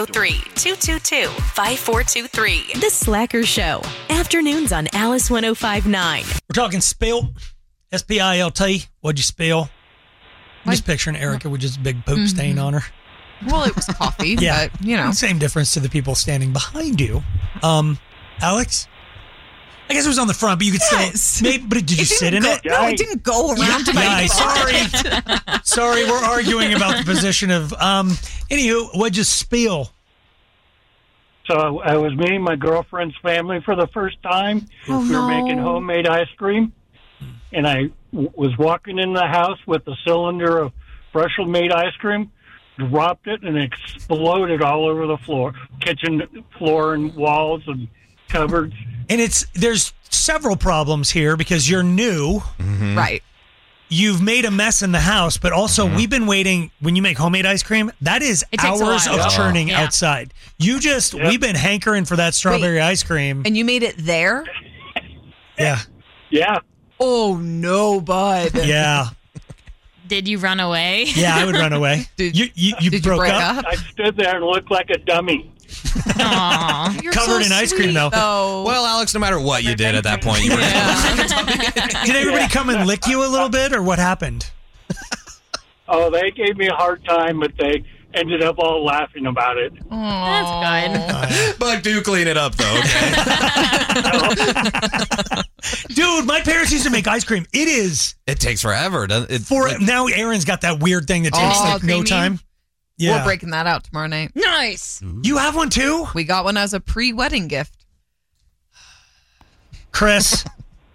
303-222-5423. The Slacker Show. Afternoons on Alice 105.9. We're talking spill. S-P-I-L-T. What'd you spill? I'm just picturing Erica with just a big poop stain on her. Well, it was coffee, Yeah. but, you know. Same difference to the people standing behind you. Alex? I guess it was on the front, but you could still... Maybe, but did you sit in it? No, it didn't go around to my Sorry. Sorry, we're arguing about the position of... Anywho, what'd you spill? So I was meeting my girlfriend's family for the first time. We were making homemade ice cream. And I was walking in the house with a cylinder of freshly made ice cream dropped it, and it exploded all over the floor, kitchen floor and walls and cupboards. And there's several problems here because you're new. Mm-hmm. Right. You've made a mess in the house, but also we've been waiting. When you make homemade ice cream, that is hours of churning outside. We've been hankering for that strawberry ice cream. And you made it there? Yeah. Yeah. Oh, no, bud. Yeah. Did you run away? Yeah, I would run away. You broke up? I stood there and looked like a dummy. Aww. Covered in ice cream, though. Well, Alex, no matter what you did at that point, you were Did everybody come and lick you a little bit, or what happened? Oh, they gave me a hard time, but they ended up all laughing about it. That's good. But do clean it up, though, okay? Dude, my parents used to make ice cream. It takes forever. Now Aaron's got that weird thing that takes no time. Yeah. We're breaking that out tomorrow night. Nice. You have one too? We got one as a pre-wedding gift. Chris.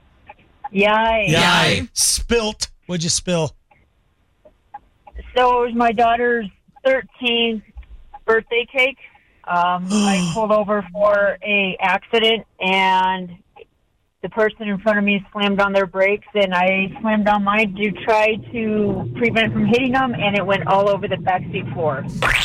Yay. Spilt. What'd you spill? So it was my daughter's 13th birthday cake. I pulled over for a accident, and the person in front of me slammed on their brakes, and I slammed on mine to try to prevent from hitting them, and it went all over the backseat floor.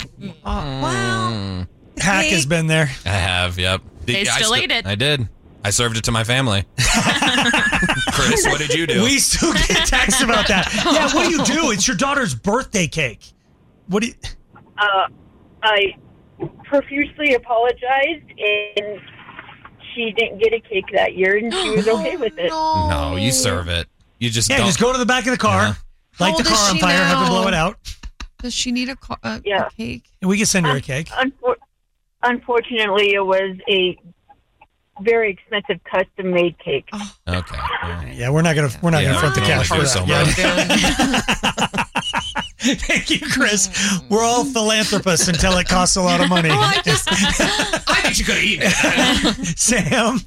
Wow. Hack has been there. I have, yep. They still ate it. I did. I served it to my family. Chris, what did you do? We still get texts about that. Yeah, what do you do? It's your daughter's birthday cake. What do you... I profusely apologized, and she didn't get a cake that year, and she was okay with it. No, you serve it. You just don't. Just go to the back of the car, light the car on fire, have her blow it out. Does she need a cake? We can send her a cake. Unfortunately, it was a very expensive custom-made cake. Okay. Yeah, we're not gonna front the cash for that. Thank you, Chris. We're all philanthropists until it costs a lot of money. I think you could have eaten it. Sam.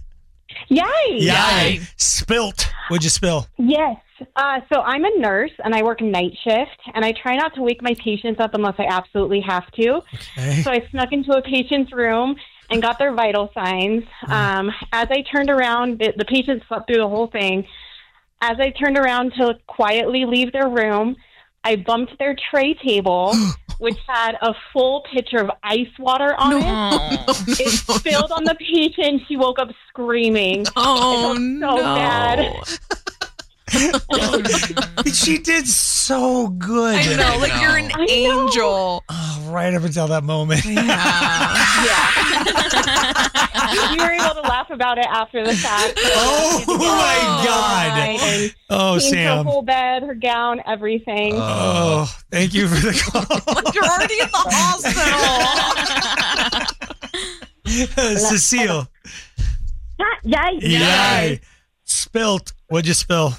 Yay! Spilt. What'd you spill? Yes. So I'm a nurse, and I work night shift, and I try not to wake my patients up unless I absolutely have to. Okay. So I snuck into a patient's room and got their vital signs. As I turned around, the patient slept through the whole thing. As I turned around to quietly leave their room, I bumped their tray table, which had a full pitcher of ice water on it. It spilled on the patient. She woke up screaming. Oh, it felt so bad. She did so good. I know, like you're an angel. Oh, right up until that moment. We were able to laugh about it after the fact. Oh my God. Oh, Sam. Her whole bed, her gown, everything. Oh, thank you for the call. You're already in the hospital. Cecile. Yay. Spilt. What'd you spill?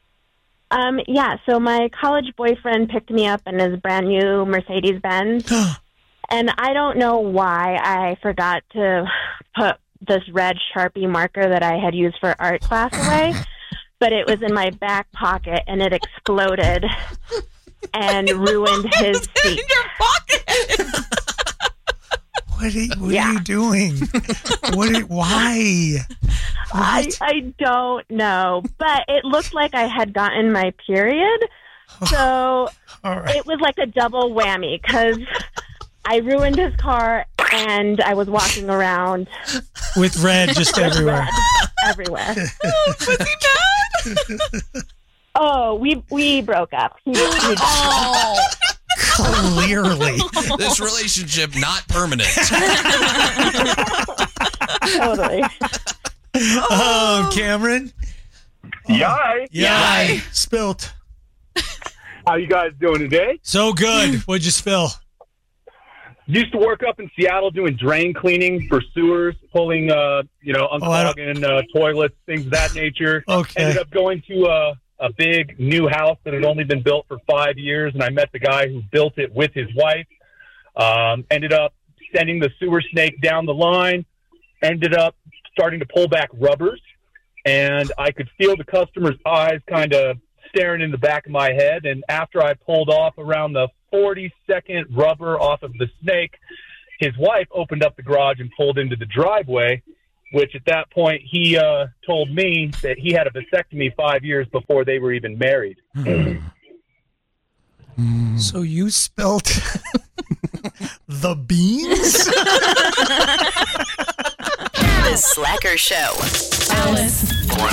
So my college boyfriend picked me up in his brand new Mercedes-Benz. And I don't know why I forgot to put this red Sharpie marker that I had used for art class away, but it was in my back pocket and it exploded and ruined his seat. In your pocket. What are you doing? Why? I don't know, but it looked like I had gotten my period, so it was like a double whammy because I ruined his car and I was walking around with red just everywhere. Everywhere. Was he mad? Oh, we broke up. Clearly. This relationship not permanent. Totally. Oh, Cameron. Yay. Spilt. How you guys doing today? So good. What'd you spill? Used to work up in Seattle doing drain cleaning for sewers, pulling, unclogging toilets, things of that nature. Okay. Ended up going to a big new house that had only been built for 5 years, and I met the guy who built it with his wife. Ended up sending the sewer snake down the line. Ended up starting to pull back rubbers, and I could feel the customer's eyes kind of staring in the back of my head. And after I pulled off around the 40-second rubber off of the snake, his wife opened up the garage and pulled into the driveway, which at that point he told me that he had a vasectomy 5 years before they were even married. So you spelt the beans? The Slacker Show. Alice.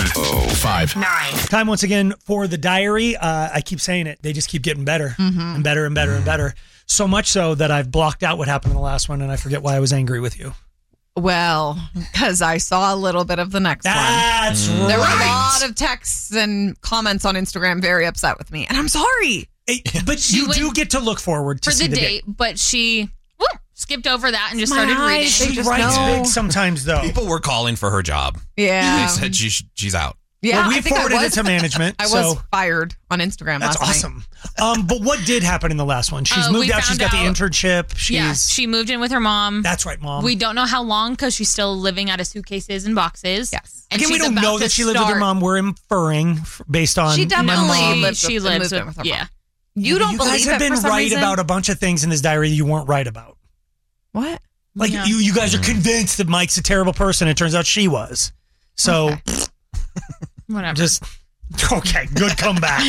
105.9. Time once again for the diary. I keep saying it. They just keep getting better and better and better and better. So much so that I've blocked out what happened in the last one, and I forget why I was angry with you. Well, because I saw a little bit of the next one. That's right. There were a lot of texts and comments on Instagram very upset with me, and I'm sorry. But you do get to look forward to for see the date, but she skipped over that and just started reading. She writes big sometimes, though. People were calling for her job. Yeah. They said she's out. Yeah, well, we I think forwarded it to management. I was fired on Instagram That's last night. awesome. But what did happen in the last one? She's moved out. She's got the internship. She moved in with her mom. That's right, Mom. We don't know how long because she's still living out of suitcases and boxes. Yes. And Again, we she's don't about know to that she lives with her mom. We're inferring based on She definitely my mom. lives with her mom. Yeah. You don't believe guys have it been for some right reason? about a bunch of things in this diary you weren't right about. What? Like Yeah. you guys are convinced that Mike's a terrible person. It turns out she was. So whatever. Just okay. Good comeback.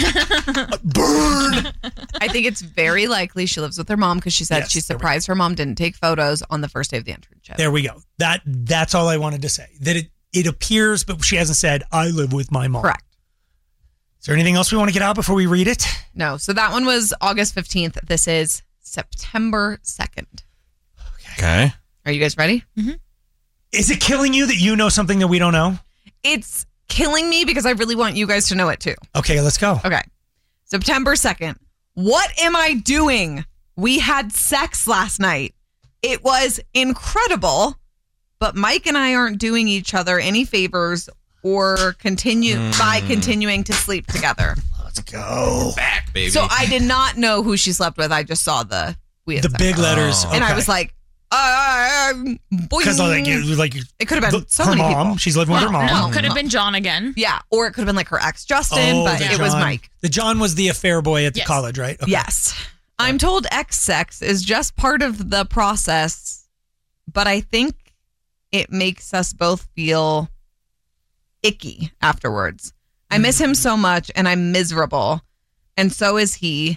Burn. I think it's very likely she lives with her mom because she said she's surprised her mom didn't take photos on the first day of the internship. There we go. That's all I wanted to say. That it appears, but she hasn't said I live with my mom. Correct. Is there anything else we want to get out before we read it? No. So that one was August 15th. This is September 2nd. Okay. Are you guys ready? Mm-hmm. Is it killing you that you know something that we don't know? It's killing me because I really want you guys to know it too. Okay, let's go. Okay. September 2nd. What am I doing? We had sex last night. It was incredible, but Mike and I aren't doing each other any favors or continuing to sleep together. Let's go. Back, baby. So I did not know who she slept with. I just saw the big letters. And I Okay. was like, Because it could have been so her many mom. people. She's living with her mom. No, could have been John again. Yeah, or it could have been like her ex Justin, but the it was John. Mike. The John was the affair boy at the Yes. college, right? Okay. Yes. I'm told ex sex is just part of the process, but I think it makes us both feel icky afterwards. I miss him so much and I'm miserable, and so is he.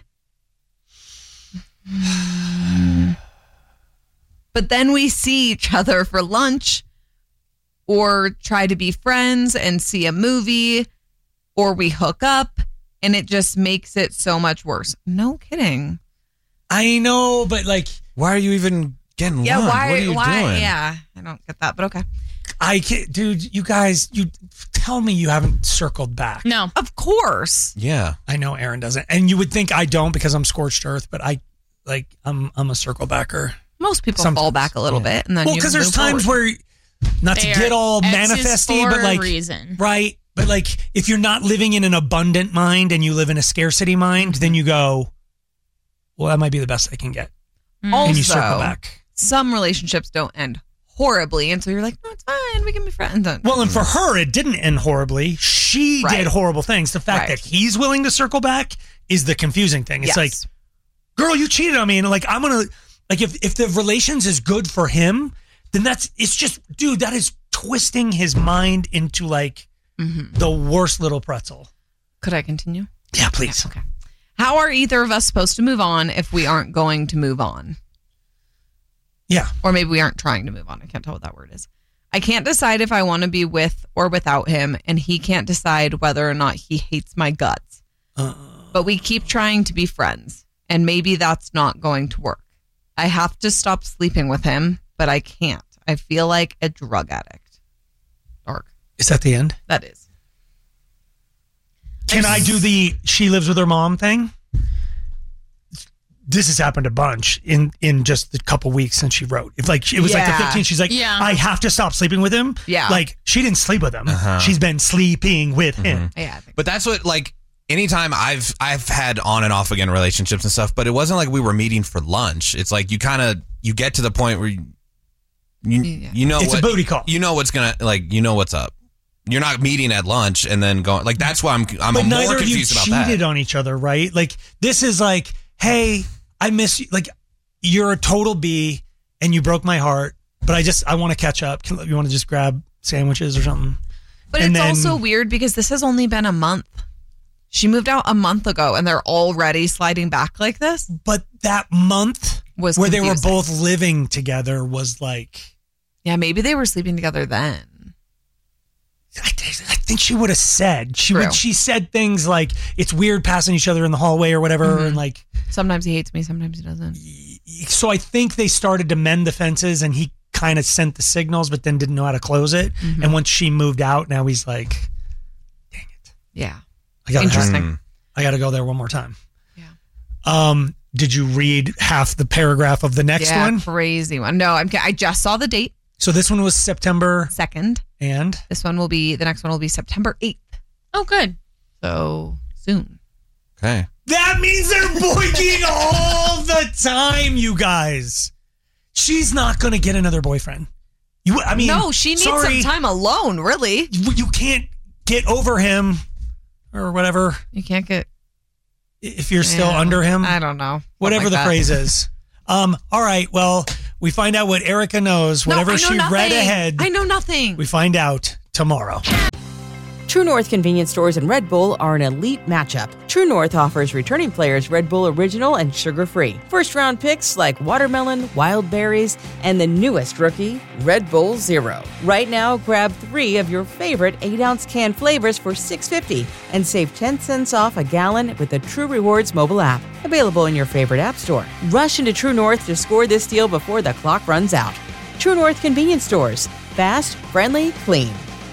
But then we see each other for lunch or try to be friends and see a movie, or we hook up, and it just makes it so much worse. No kidding. I know, but like, why are you even getting Yeah, lunch? why? What are you doing? Yeah, I don't get that, but okay. I can't, dude. You guys, you tell me you haven't circled back. No, of course. Yeah, I know Aaron doesn't, and you would think I don't because I'm scorched earth, but I'm a circle backer. Most people fall back a little bit, and then because there's times where, not to get all manifesty, but like reason. Right, but like if you're not living in an abundant mind and you live in a scarcity mind, then you go, well, that might be the best I can get, and you circle back. Some relationships don't end horribly, and so you're like, no, it's fine, we can be friends. Well, and for her, it didn't end horribly. She did horrible things. The fact that he's willing to circle back is the confusing thing. It's like, girl, you cheated on me, and like I'm gonna. Like if the relations is good for him, then it's just, dude, that is twisting his mind into like the worst little pretzel. Could I continue? Yeah, please. Okay. How are either of us supposed to move on if we aren't going to move on? Yeah. Or maybe we aren't trying to move on. I can't tell what that word is. I can't decide if I want to be with or without him, and he can't decide whether or not he hates my guts. But we keep trying to be friends, and maybe that's not going to work. I have to stop sleeping with him, but I can't. I feel like a drug addict. Dark. Is that the end? That is. Can I do the she lives with her mom thing? This has happened a bunch in just a couple weeks since she wrote. If like it was like the 15th, she's like, I have to stop sleeping with him. Yeah. Like she didn't sleep with him. She's been sleeping with him. Yeah. But that's what, like, anytime I've had on and off again relationships and stuff, but it wasn't like we were meeting for lunch. It's like you get to the point where you know it's a booty call. You know what's gonna, like, you know what's up. you're not meeting at lunch and then going like that's why I'm but more neither confused of about you that. cheated on each other, right? Like this is like, hey, I miss you. Like you're a total B and you broke my heart, but I want to catch up. You want to just grab sandwiches or something? But it's also weird because this has only been a month. She moved out a month ago and they're already sliding back like this. But that month was where confusing. they were both living together was like, yeah, maybe they were sleeping together then. I think she would have said she said things like it's weird passing each other in the hallway or whatever, and like sometimes he hates me, sometimes he doesn't. So I think they started to mend the fences, and he kind of sent the signals, but then didn't know how to close it. Mm-hmm. And once she moved out, now he's like, "Dang it!" Yeah, interesting. I got to go there one more time. Yeah. Did you read half the paragraph of the next one? Crazy one. No, I just saw the date. So this one was September 2nd. And the next one will be September 8th. Oh, good. So soon. Okay. That means they're boyking all the time, you guys. She's not going to get another boyfriend. No, she needs some time alone, really. You can't get over him or whatever. You can't get... If you're still under him. I don't know. Whatever the phrase is. All right, well... We find out what Erica knows. Whatever she read ahead. I know nothing. We find out tomorrow. True North convenience stores and Red Bull are an elite matchup. True North offers returning players Red Bull Original and sugar-free. First-round picks like watermelon, wild berries, and the newest rookie, Red Bull Zero. Right now, grab 3 of your favorite 8-ounce can flavors for $6.50 and save 10 cents off a gallon with the True Rewards mobile app. Available in your favorite app store. Rush into True North to score this deal before the clock runs out. True North convenience stores. Fast, friendly, clean.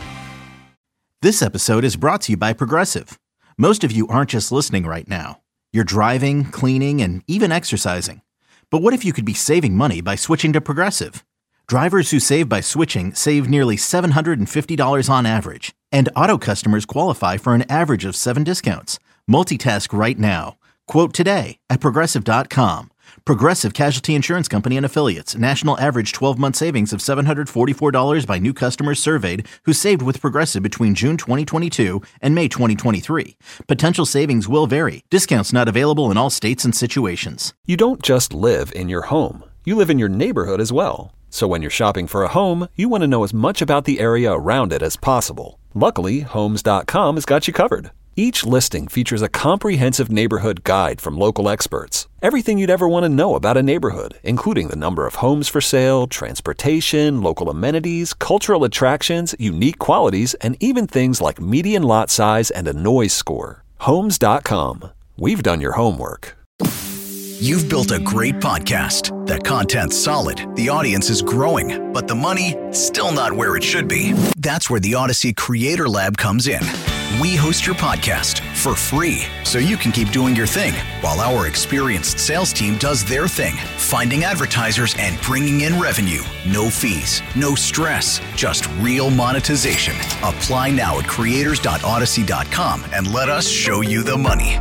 This episode is brought to you by Progressive. Most of you aren't just listening right now. You're driving, cleaning, and even exercising. But what if you could be saving money by switching to Progressive? Drivers who save by switching save nearly $750 on average. And auto customers qualify for an average of 7 discounts. Multitask right now. Quote today at Progressive.com. Progressive Casualty Insurance Company and Affiliates. National average 12-month savings of $744 by new customers surveyed who saved with Progressive between June 2022 and May 2023. Potential savings will vary. Discounts not available in all states and situations. You don't just live in your home. You live in your neighborhood as well. So when you're shopping for a home, you want to know as much about the area around it as possible. Luckily, Homes.com has got you covered. Each listing features a comprehensive neighborhood guide from local experts. Everything you'd ever want to know about a neighborhood, including the number of homes for sale, transportation, local amenities, cultural attractions, unique qualities, and even things like median lot size and a noise score. Homes.com. We've done your homework. You've built a great podcast. That content's solid. The audience is growing, but the money, still not where it should be. That's where the Odyssey Creator Lab comes in. We host your podcast for free so you can keep doing your thing while our experienced sales team does their thing, finding advertisers and bringing in revenue. No fees, no stress, just real monetization. Apply now at creators.odyssey.com and let us show you the money.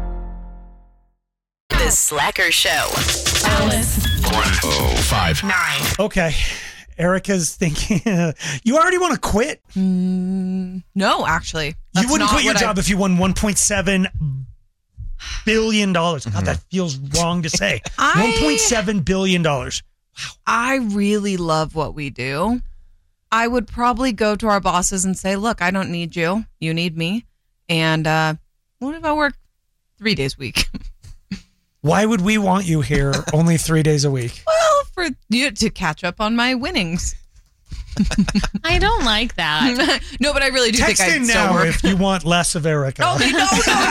The Slacker Show. Alice. 105.9. Okay. Erica's thinking, you already want to quit? No, actually. You wouldn't quit your job if you won $1.7 billion. God, that feels wrong to say. $1.7 billion. Wow. I really love what we do. I would probably go to our bosses and say, look, I don't need you. You need me. And what if I work 3 days a week? Why would we want you here only 3 days a week? Well, for you to catch up on my winnings. I don't like that. No, but I really do Text think in I'd now still work. if you want less of Erica. No. They're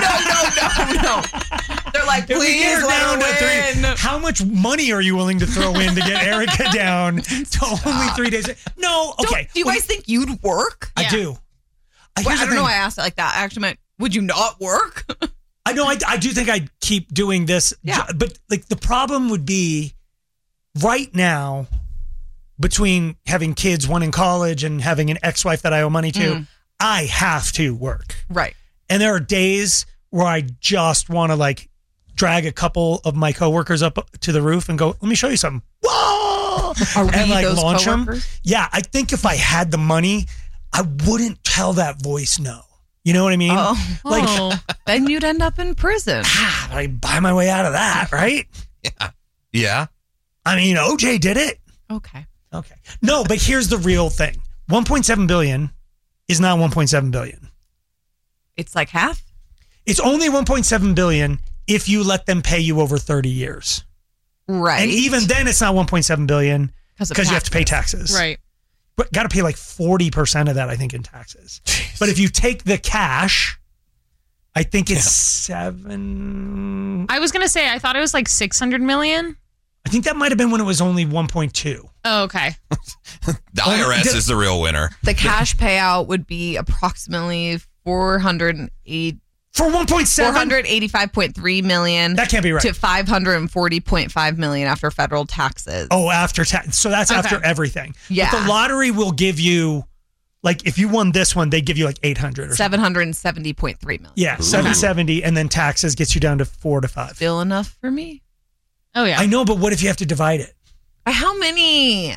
like, please let her win. How much money are you willing to throw in to get Erica down to only 3 days? No, okay. Do you guys think you'd work? I do. I don't know why I asked it like that. I actually meant, would you not work? I know. I do think I'd keep doing this. Yeah. But like the problem would be right now between having kids, one in college and having an ex-wife that I owe money to, I have to work. Right. And there are days where I just want to like drag a couple of my coworkers up to the roof and go, let me show you something. Whoa! Are we and like those launch coworkers? them. Yeah. I think if I had the money, I wouldn't tell that voice no. You know what I mean? Then you'd end up in prison. I buy my way out of that, right? Yeah. I mean, OJ did it. Okay. No, but here's the real thing. 1.7 billion is not 1.7 billion. It's like half? It's only 1.7 billion if you let them pay you over 30 years. Right. And even then it's not 1.7 billion because you have to pay taxes. Right. But got to pay like 40% of that, I think, in taxes. Jeez. But if you take the cash, I think it's 7. I was going to say, I thought it was like 600 million. I think that might have been when it was only 1.2. Oh, okay. The IRS is the real winner. The cash payout would be approximately 408 for 1.7 485.3 million. That can't be right. To 540.5 million after federal taxes. Oh, after tax. So that's after everything. Yeah. But the lottery will give you, like, if you won this one, they give you like 800 or 770.3 million. Yeah, 770, and then taxes gets you down to 4 to 5. Still enough for me. Oh yeah. I know, but what if you have to divide it? By how many?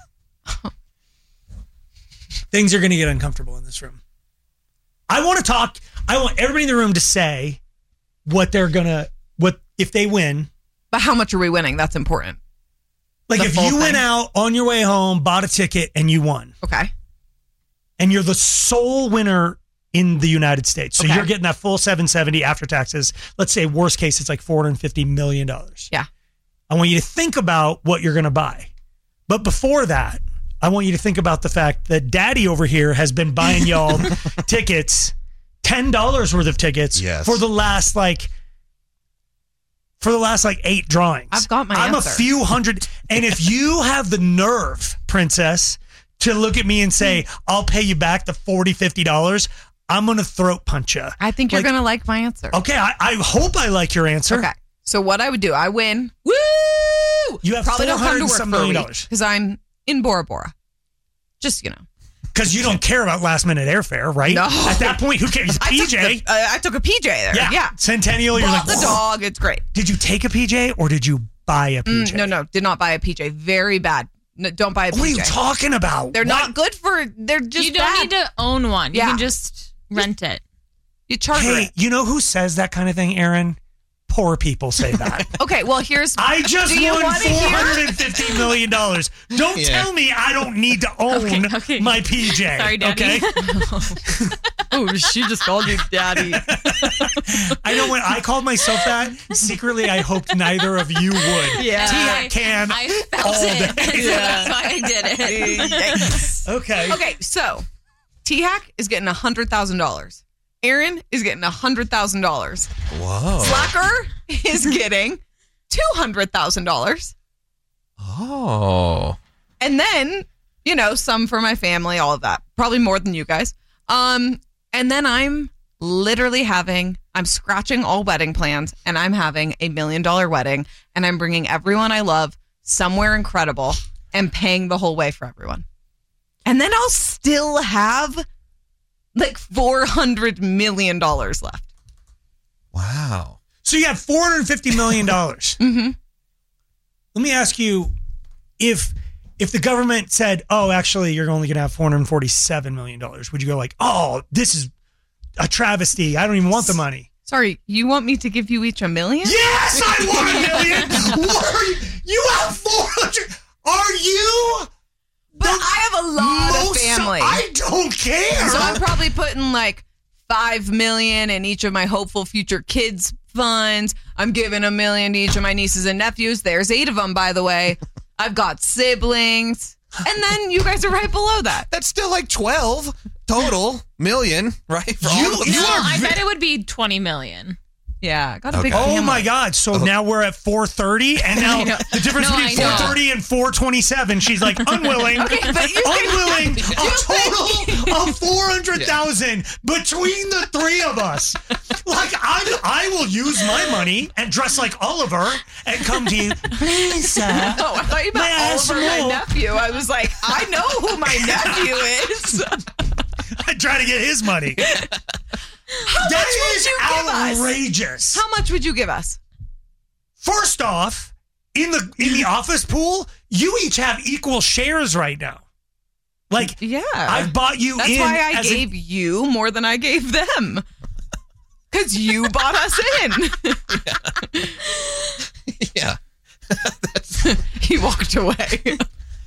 Things are going to get uncomfortable in this room. I want everybody in the room to say what if they win. But how much are we winning? That's important. Like if you went out on your way home, bought a ticket, and you won. Okay. And you're the sole winner in the United States. So you're getting that full 770 after taxes. Let's say worst case, it's like $450 million. Yeah. I want you to think about what you're going to buy. But before that, I want you to think about the fact that Daddy over here has been buying y'all tickets, $10 worth of tickets for the last 8 drawings. I've got my I'm answer. a few hundred. And if you have the nerve, Princess, to look at me and say, I'll pay you back the $40, $50, I'm going to throat punch you. I think you're going to like my answer. Okay, I hope I like your answer. Okay. So what I would do, I win. Woo! You have probably don't come to work $400 for a million week because I'm in Bora Bora. Just, Because you don't care about last minute airfare, right? No. At that point, who cares? PJ. I took a PJ there. Yeah. Centennial. You're Brought like, the dog. It's great. Did you take a PJ or did you buy a PJ? No. Did not buy a PJ. Very bad. No, don't buy a PJ. What are you talking about? They're not good for. They're just. You don't need to own one. You Yeah. can just rent it. You charter Hey, it. you know who says that kind of thing, Aaron? Poor people say that. Okay, well, here's. I just do you won wanna hear? $450 million. Don't tell me I don't need to own my PJ. Sorry, Daddy. Okay? Oh, she just called you Daddy. I know when I called myself that, secretly I hoped neither of you would. Yeah. Tia can I felt all it. day. So that's why I did it. Yikes. Okay. Okay, so T-Hack is getting $100,000. Aaron is getting $100,000. Whoa. Slacker is getting $200,000. Oh. And then, some for my family, all of that. Probably more than you guys. And then I'm literally I'm scratching all wedding plans and I'm having $1 million wedding and I'm bringing everyone I love somewhere incredible and paying the whole way for everyone. And then I'll still have like $400 million left. Wow. So you have $450 million. Mm-hmm. Let me ask you, if the government said, oh, actually, you're only going to have $447 million, would you go like, oh, this is a travesty. I don't even want the money. Sorry, you want me to give you each $1 million? Yes, I want $1 million. What are you have 400. Are you? But I have a lot of family. I don't care. So I'm probably putting like $5 million in each of my hopeful future kids' funds. I'm giving $1 million to each of my nieces and nephews. There's 8 of them, by the way. I've got siblings. And then you guys are right below that. That's still like 12 total million, right? For all of them. I bet it would be 20 million. Yeah, got a big Oh family. my God! So now we're at 430, and now the difference between 430 and 427. She's like unwilling, Okay, but you unwilling. A total of 400,000 between the 3 of us. Like I will use my money and dress like Oliver and come to you, please, sir. Oh, I thought you meant Oliver, my nephew. I was like, I know who my nephew is. I try to get his money. How much would you give us? Outrageous. How much would you give us? First off, in the office pool, you each have equal shares right now. Like, I've bought you That's in. why I gave you more than I gave them. Because you bought us in. Yeah. He walked away. Maybe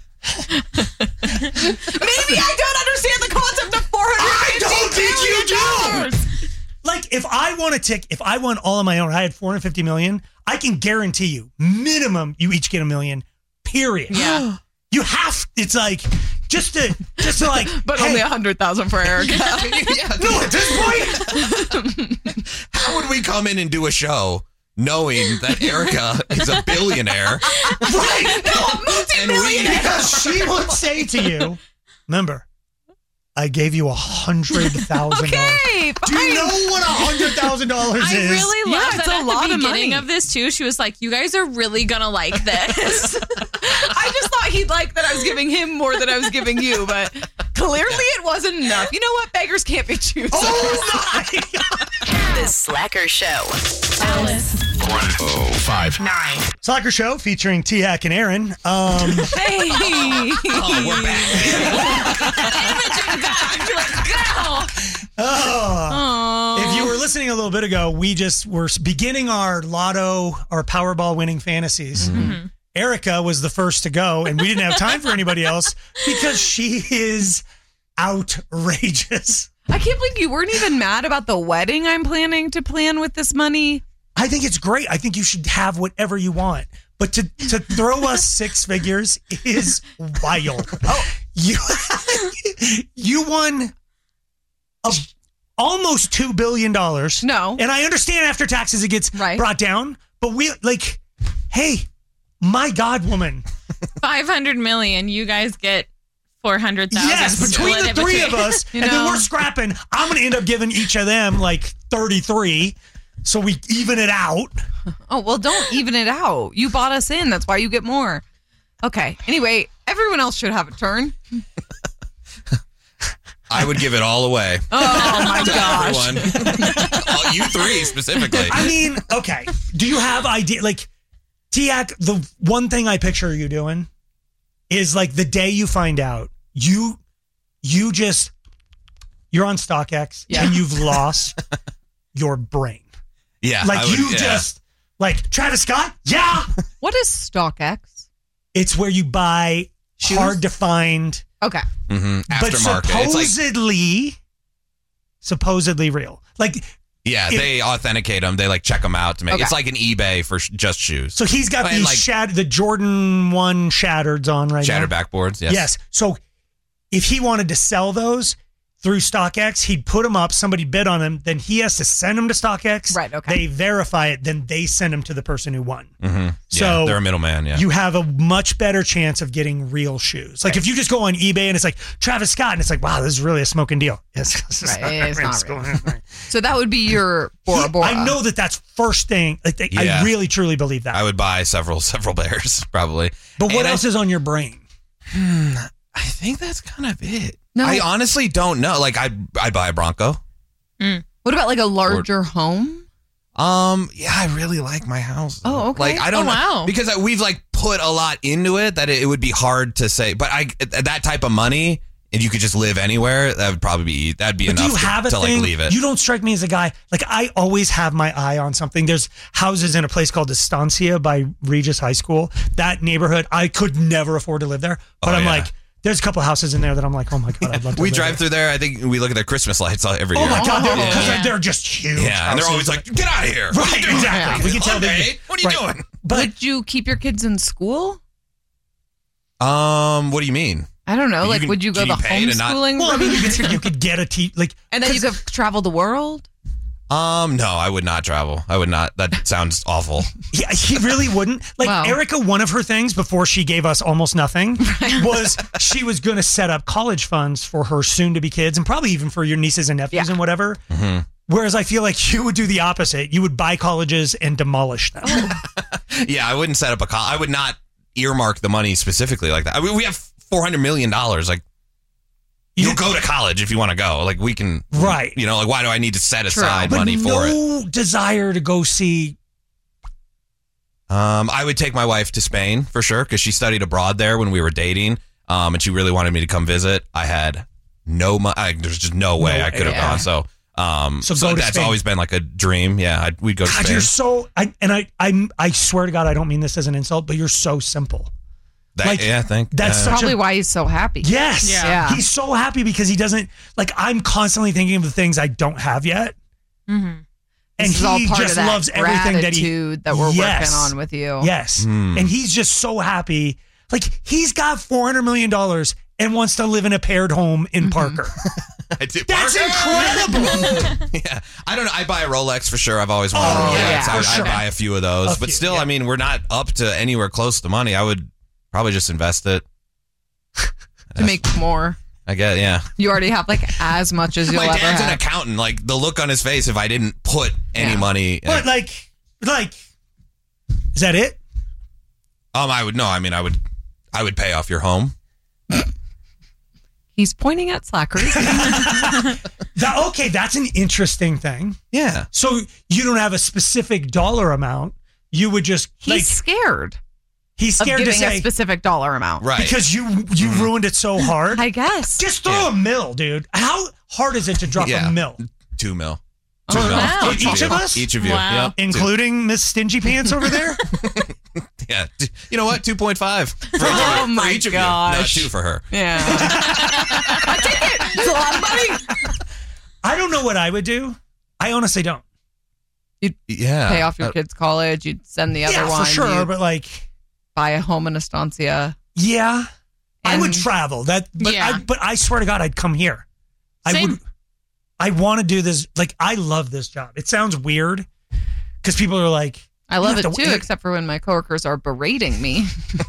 I don't understand the concept of $450 I don't think you do. Like, if I won all on my own, I had $450 million, I can guarantee you, minimum, you each get $1 million, period. Yeah. You have, it's like, just to like. But only $100,000 for Erica. No, at this point. How would we come in and do a show knowing that Erica is a billionaire? Right. No, multi-millionaire. Because she would say to you, remember, I gave you $100,000. Okay, do you know what $100,000 is? I really love it's that a lot at the of beginning money. of this too. She was like, "You guys are really gonna like this." I just thought he'd like that I was giving him more than I was giving you, but clearly it wasn't enough. You know what? Beggars can't be choosers. Oh my God. The Slacker Show. Alice. 1059. Soccer Show featuring T-Hack and Aaron. Hey. Oh, we're back. If you were listening a little bit ago, we just were beginning our lotto, our Powerball winning fantasies. Mm-hmm. Erica was the first to go, and we didn't have time for anybody else because she is outrageous. I can't believe you weren't even mad about the wedding I'm planning to plan with this money. I think it's great. I think you should have whatever you want. But to throw us six figures is wild. Oh, you won almost $2 billion. No. And I understand after taxes it gets brought down, but hey, my God, woman. $500 million. You guys get 400,000. Yes, between the three of us, and then we're scrapping. I'm going to end up giving each of them like 33. So we even it out. Oh, well, don't even it out. You bought us in. That's why you get more. Okay. Anyway, everyone else should have a turn. I would give it all away. Oh, my gosh. Everyone. You three specifically. I mean, okay. Do you have idea? Like, Tiak, the one thing I picture you doing is like the day you find out, you're on StockX and you've lost your brain. Yeah. Like just like Travis Scott. Yeah. What is StockX? It's where you buy hard to find. Okay. Mm-hmm. But Aftermarket. supposedly real. Like, yeah, they authenticate them. They like check them out to make. Okay. It's like an eBay for just shoes. So he's got these the Jordan 1 Shattereds on right now. Shattered backboards. Yes. Yes. So if he wanted to sell those through StockX, he'd put them up. Somebody bid on them. Then he has to send them to StockX. Right. Okay. They verify it. Then they send them to the person who won. Mm-hmm. So they're a middleman. Yeah. You have a much better chance of getting real shoes. Like if you just go on eBay and it's like Travis Scott and it's like, wow, this is really a smoking deal. It's not real. So that would be your Bora Bora. I know that's first thing. Like I really truly believe that. I would buy several pairs probably. But what else is on your brain? I think that's kind of it. No. I honestly don't know. Like I'd buy a Bronco. What about like a larger home? Yeah, I really like my house. Oh, okay. Like I don't know wow. because we've like put a lot into it that it would be hard to say. But that type of money, and you could just live anywhere. That would probably that'd be But enough do you have to a thing? like leave it. You don't strike me as a guy. Like I always have my eye on something. There's houses in a place called Estancia by Regis High School. That neighborhood, I could never afford to live there. But I'm like, there's a couple houses in there that I'm like, oh my God, I'd love to We live drive through there. I think we look at their Christmas lights every year. Oh my God, they're just huge. Yeah, and they're always like, get out of here. Right, exactly. We can tell what are you doing? But would you keep your kids in school? What do you mean? I don't know. Like, would you go the homeschooling? Well, I mean, you could get a and then you could travel the world. No, I would not travel. I would not. That sounds awful. Yeah, he really wouldn't. Like Erica, one of her things before she gave us almost nothing was she was going to set up college funds for her soon-to-be kids and probably even for your nieces and nephews and whatever. Mm-hmm. Whereas I feel like you would do the opposite. You would buy colleges and demolish them. Yeah, I wouldn't set up a college. I would not earmark the money specifically like that. I mean, we have $400 million. Like, you'll go to college if you want to go. Like, we can, right? You know, like, why do I need to set aside money for it? No desire to go see. I would take my wife to Spain for sure because she studied abroad there when we were dating. and she really wanted me to come visit. I had no money. There's just no way I could have gone. So that's Spain. always been like a dream. Yeah, we'd go to Spain. You're so, I swear to God, I don't mean this as an insult, but you're so simple. That's probably why he's so happy. Yes. Yeah. He's so happy because he doesn't, like, I'm constantly thinking of the things I don't have yet. Mm-hmm. And this is all he part just of that loves everything that we're working on with you. Yes. And he's just so happy. Like, he's got $400 million and wants to live in a paired home in Parker. That's incredible. Yeah. I don't know. I buy a Rolex for sure. I've always wanted a Rolex. I buy a few of those. But still, I mean, we're not up to anywhere close to money. I would probably just invest it. To make more. I guess, yeah. You already have like as much as you'll ever have. My dad's an accountant. Like the look on his face if I didn't put any money. But like, is that it? I would pay off your home. He's pointing at slackers. Okay, that's an interesting thing. Yeah. So you don't have a specific dollar amount. You would just He's scared. He's scared of to giving say a specific dollar amount. Right. Because you ruined it so hard. I guess. Just throw a mill, dude. How hard is it to drop a mill? $2 million. For each of us? Each of you. Wow. Yep. Including Miss Stingy Pants over there? Yeah. You know what? 2.5 Oh my for each of you. gosh. Not 2 for her. Yeah. I take it. It's a lot of money. I don't know what I would do. I honestly don't. You'd pay off your kids' college. You'd send the other one. for sure. You'd But like, buy a home in Estancia. yeah, I would travel. But I swear to God, I'd come here. I want to do this. Like, I love this job. It sounds weird because people are like, I love it too, except for when my coworkers are berating me.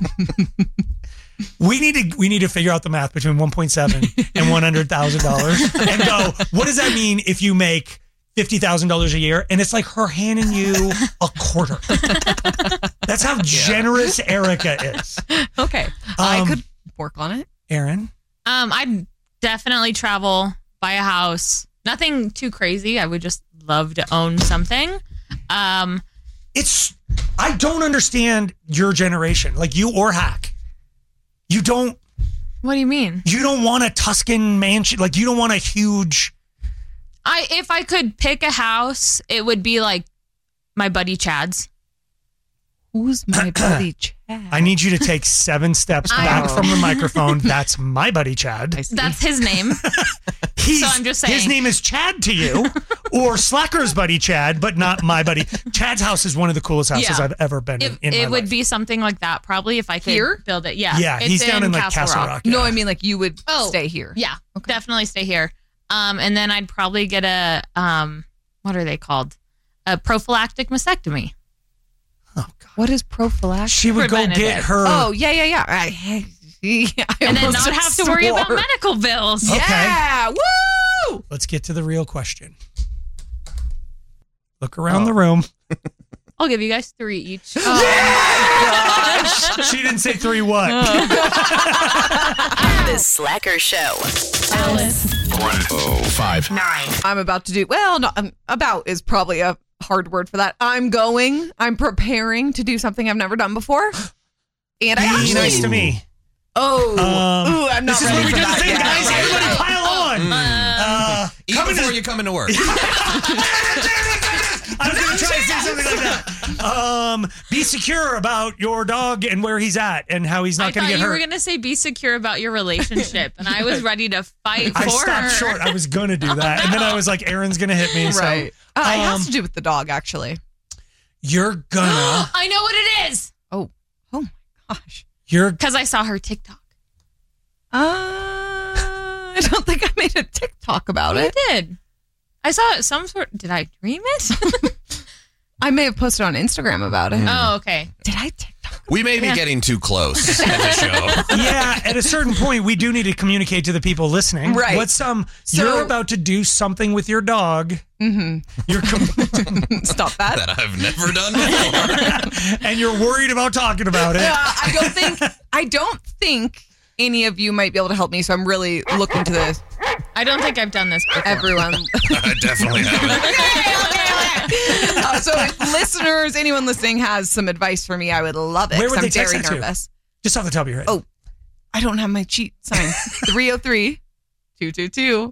We need to figure out the math between 1.7 and $100,000 and go, what does that mean if you make $50,000 a year? And it's like her handing you a quarter. That's how generous Erica is. Okay. I could work on it. Aaron? I'd definitely travel, buy a house. Nothing too crazy. I would just love to own something. I don't understand your generation, like you or Hack. You don't. What do you mean? You don't want a Tuscan mansion. Like, you don't want a huge. If I could pick a house, it would be like my buddy Chad's. Who's my buddy Chad? I need you to take 7 steps back from the microphone. That's my buddy Chad. That's his name. So I'm just saying. His name is Chad to you, or Slacker's buddy Chad, but not my buddy. Chad's house is one of the coolest houses I've ever been in my It would life. be something like that, probably, if I could build it. Yeah. Yeah, he's down in like Castle Rock. No, I mean like you would stay here. Yeah, definitely stay here. And then I'd probably get a, what are they called? A prophylactic mastectomy. What is prophylactic? She would go get her. Oh, yeah. And then not have to worry about medical bills. Okay. Yeah. Woo! Let's get to the real question. Look around the room. I'll give you guys 3 each. Gosh. She didn't say 3 what? The Slacker Show. Alice. 105. 9. I'm about to do, about is probably a hard word for that. I'm preparing to do something I've never done before. And I Be nice to me. I'm not ready for that yet. Guys, everybody pile on. Eat before you come into work. I was going to try to say something like that. Be secure about your dog and where he's at and how he's not going to get hurt. You were going to say be secure about your relationship, and I was ready to fight for I stopped her. short. I was going to do that. And then I was like, Aaron's going to hit me. Right. So, it has to do with the dog, actually. You're gonna. I know what it is. Oh my gosh. Because I saw her TikTok. I don't think I made a TikTok about it. I did. I saw some sort. Did I dream it? I may have posted on Instagram about it. Oh, okay. Did I TikTok? We may be getting too close at the show. Yeah, at a certain point, we do need to communicate to the people listening. Right. What's you're about to do something with your dog. Mm-hmm. You're Stop that. That I've never done before. And you're worried about talking about it. I don't think any of you might be able to help me, so I'm really looking to this. I don't think I've done this before. Everyone. I definitely haven't. So if listeners, anyone listening has some advice for me, I would love it. Where would I'm they text very that to? nervous. Just off the top of your head. Oh, I don't have my cheat sign. 303-222-5423.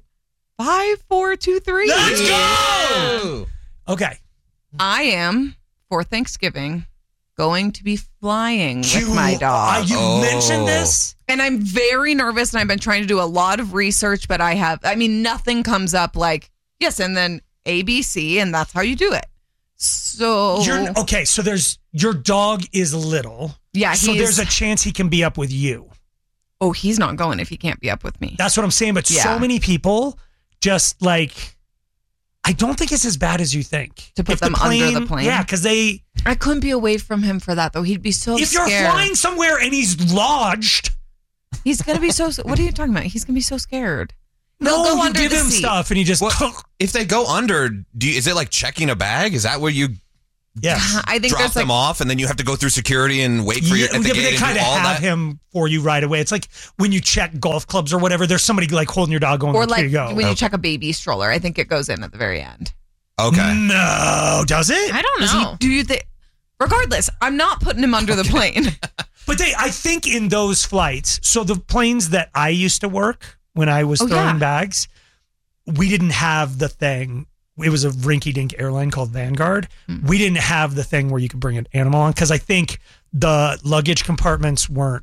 Let's go! Okay. I am, for Thanksgiving, going to be flying with my dog. You mentioned this? And I'm very nervous, and I've been trying to do a lot of research, but nothing comes up like, yes, and then ABC, and that's how you do it. So so your dog is little. Yeah, so there's a chance he can be up with you. Oh, he's not going if he can't be up with me. That's what I'm saying. But so many people just I don't think it's as bad as you think. To put them under the plane? Yeah, because I couldn't be away from him for that, though. He'd be so If scared. you're flying somewhere and he's lodged. He's going to be so... What are you talking about? He's going to be so scared. No, you give him stuff and he just... If they go under, is it like checking a bag? Is that where you I think drop them off and then you have to go through security and wait for you at the gate they and kind do of all have that? him for you right away. It's like when you check golf clubs or whatever, there's somebody holding your dog going, or here you go. When you check a baby stroller, I think it goes in at the very end. Okay. No, does it? I don't know. Do you think... Regardless, I'm not putting him under the plane. But I think in those flights, so the planes that I used to work when I was throwing bags, we didn't have the thing. It was a rinky-dink airline called Vanguard. We didn't have the thing where you could bring an animal on because I think the luggage compartments weren't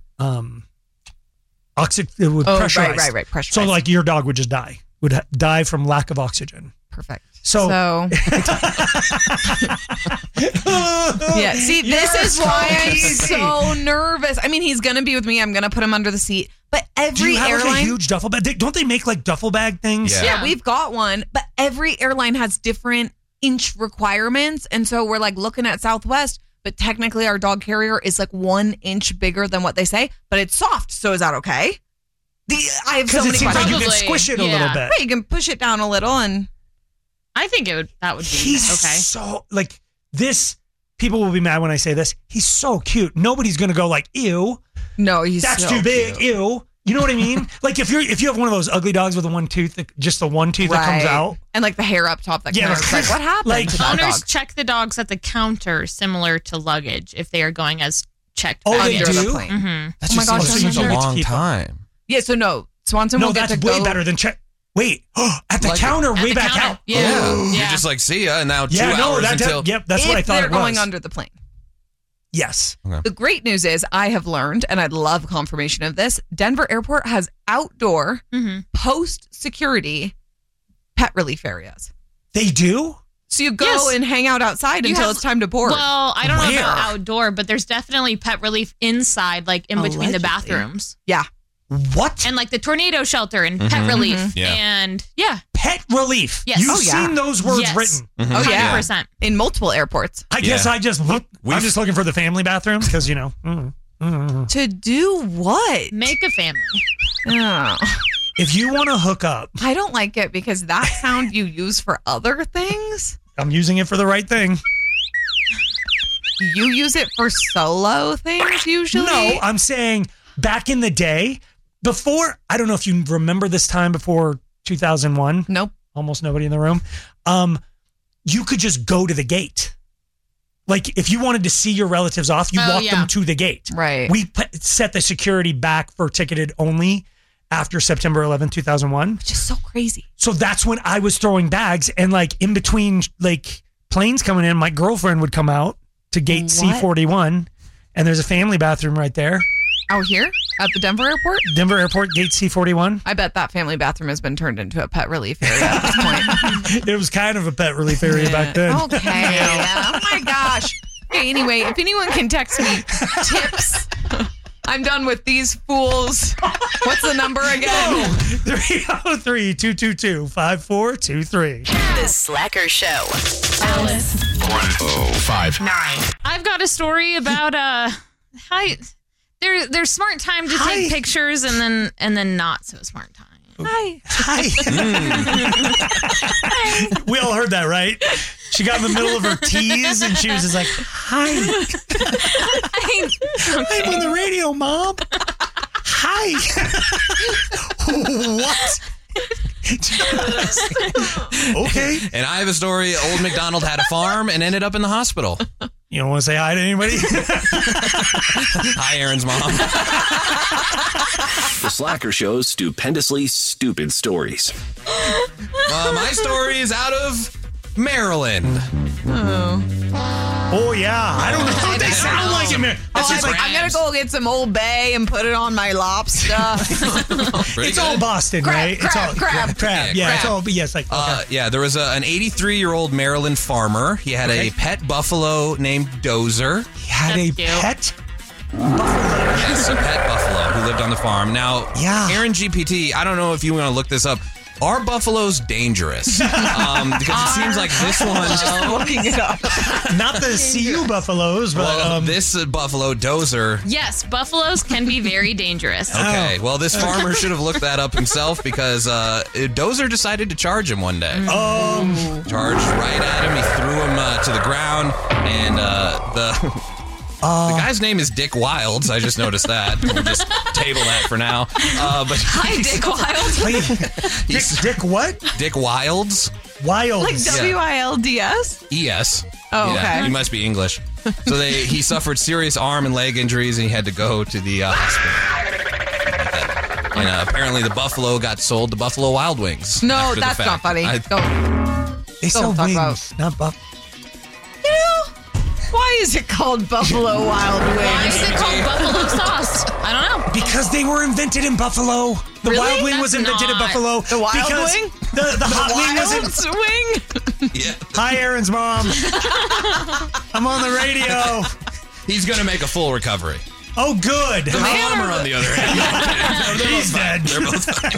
pressurized. Right. Pressurized. So your dog would just die. Would die from lack of oxygen. Perfect. So yeah, see, this is why I'm so nervous. I mean, he's going to be with me. I'm going to put him under the seat. But every Do you have airline... a huge duffel bag? Don't they make duffel bag things? Yeah, we've got one. But every airline has different inch requirements. And so we're looking at Southwest, but technically our dog carrier is 1 inch bigger than what they say, but it's soft. So is that okay? I have so many questions. Like you can squish it a little bit. Right, you can push it down a little and... I think that would be He's okay. so this. People will be mad when I say this. He's so cute. Nobody's gonna go ew. No, that's so too big. Cute. Ew. You know what I mean? If you have one of those ugly dogs with the one tooth, just the one tooth that comes out, and the hair up top that comes. What happened? To that Owners dog? check the dogs at the counter, similar to luggage, if they are going as checked. Oh, baggage. they do. The plane. Mm-hmm. That just seems a long time. Yeah. So no, Swanson will get to go. No, that's way better than check. Wait, at the counter, way back out. Yeah. You're just see ya, and now 2 hours until... Yep, that's what I thought it was. They're going under the plane. Yes. Okay. The great news is I have learned, and I'd love confirmation of this, Denver Airport has outdoor post-security pet relief areas. They do? So you go and hang out outside until it's time to board. Well, I don't know about outdoor, but there's definitely pet relief inside, in between the bathrooms. Yeah. What? And the tornado shelter and pet relief. Yeah. And pet relief. Yes. You've seen those words written. Oh, yeah. 100%. In multiple airports. I guess I'm just looking for the family bathrooms because, To do what? Make a family. Oh. If you want to hook up. I don't like it because that sound you use for other things. I'm using it for the right thing. You use it for solo things usually? No, I'm saying back in the day, before, I don't know if you remember this time before 2001. Nope. Almost nobody in the room. You could just go to the gate. If you wanted to see your relatives off, you walk them to the gate. Right. We set the security back for ticketed only after September 11, 2001. Which is so crazy. So that's when I was throwing bags and in between planes coming in, my girlfriend would come out to gate C41 and there's a family bathroom right there. Out here at the Denver airport? Denver airport, gate C41. I bet that family bathroom has been turned into a pet relief area at this point. It was kind of a pet relief area back then. Okay. Oh my gosh. Okay, anyway, if anyone can text me tips, I'm done with these fools. What's the number again? 303-222-5423. The Slacker Show. Alice. 105.9. I've got a story about there's smart time to take pictures and then not so smart time. Hi. We all heard that, right? She got in the middle of her tease and she was just like, hi. I'm on the radio, Mom. Hi. What? Okay. And I have a story. Old MacDonald had a farm and ended up in the hospital. You don't want to say hi to anybody? Hi, Aaron's mom. The Slacker Show's stupendously stupid stories. My story is out of Maryland. Oh, yeah. I don't know what they sound like in Maryland. I'm going to go get some Old Bay and put it on my lobster. It's all Boston, right? It's all crab. Crab. Yeah, it's all, yes. Like, okay. Yeah, there was an 83-year-old Maryland farmer. He had a pet buffalo named Dozer. He had a pet buffalo? Yes, a pet buffalo who lived on the farm. Now, Aaron GPT, I don't know if you want to look this up. Are buffaloes dangerous? Because it seems like this one... Just looking it up. Not the CU buffaloes, but... this buffalo, Dozer... Yes, buffaloes can be very dangerous. Okay, well, this farmer should have looked that up himself because Dozer decided to charge him one day. Charged right at him. He threw him to the ground, and the guy's name is Dick Wilds. I just noticed that. We'll just table that for now. Hi, Dick Wilds. Dick what? Dick Wilds. Wilds. Like W-I-L-D-S? E-S. Oh, okay. He must be English. So he suffered serious arm and leg injuries, and he had to go to the hospital. And apparently the buffalo got sold to Buffalo Wild Wings. No, that's not funny. They sell wings, not buffalo. Why is it called Buffalo Wild Wings? Why is it called buffalo sauce? I don't know. Because they were invented in Buffalo. The Wild Wing was invented in Buffalo. The Wild Wing? The hot wing was Wing? Yeah. Hi, Aaron's mom. I'm on the radio. He's going to make a full recovery. Oh, good. The farmer, on the other hand. He's dead. They're both fine.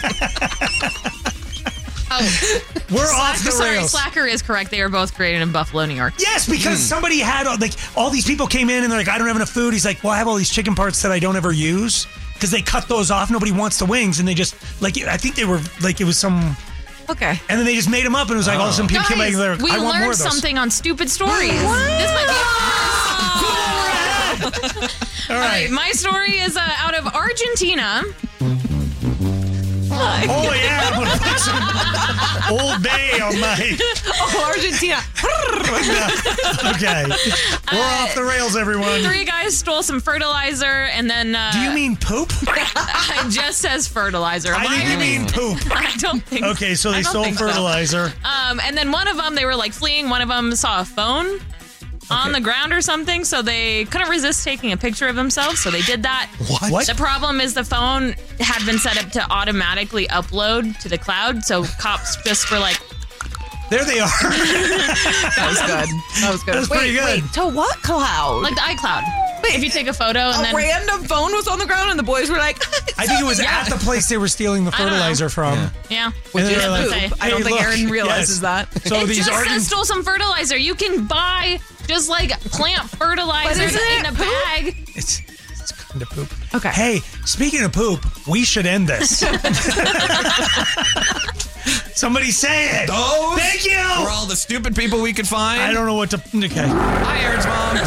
We're off the rails. Slacker is correct. They were both created in Buffalo, New York. Yes, because somebody had all these people came in and they're like, I don't have enough food. He's like, well, I have all these chicken parts that I don't ever use because they cut those off. Nobody wants the wings, and they just I think they were like it was some. Okay. And then they just made them up, and it was like all of a sudden people came back and they're like, we I want more learned of those. something on stupid stories. This might be. All right, my story is out of Argentina. Oh, yeah. I'm going to put some Old Bay on my... Argentina. Okay. We're off the rails, everyone. 3 guys stole some fertilizer, and then... Do you mean poop? It just says fertilizer. I think you mean poop. I don't think so. Okay, so they stole fertilizer. And then one of them, they were like fleeing. One of them saw a phone on the ground or something, so they couldn't resist taking a picture of themselves, so they did that. What? The problem is the phone had been set up to automatically upload to the cloud, so cops just were like... There they are. That was good. That was good. That was pretty good. Wait, to what cloud? Like the iCloud. If you take a photo and then... A random phone was on the ground and the boys were like... I think it was at the place they were stealing the fertilizer from. Yeah. Which is like, poop. I don't think Aaron realizes that. So it these just says stole some fertilizer. You can buy just like plant fertilizer in a bag. It's kind of poop. Okay. Hey, speaking of poop, we should end this. Somebody say it. Those Thank you. were all the stupid people we could find. I don't know what to... Okay. Hi, Aaron's mom.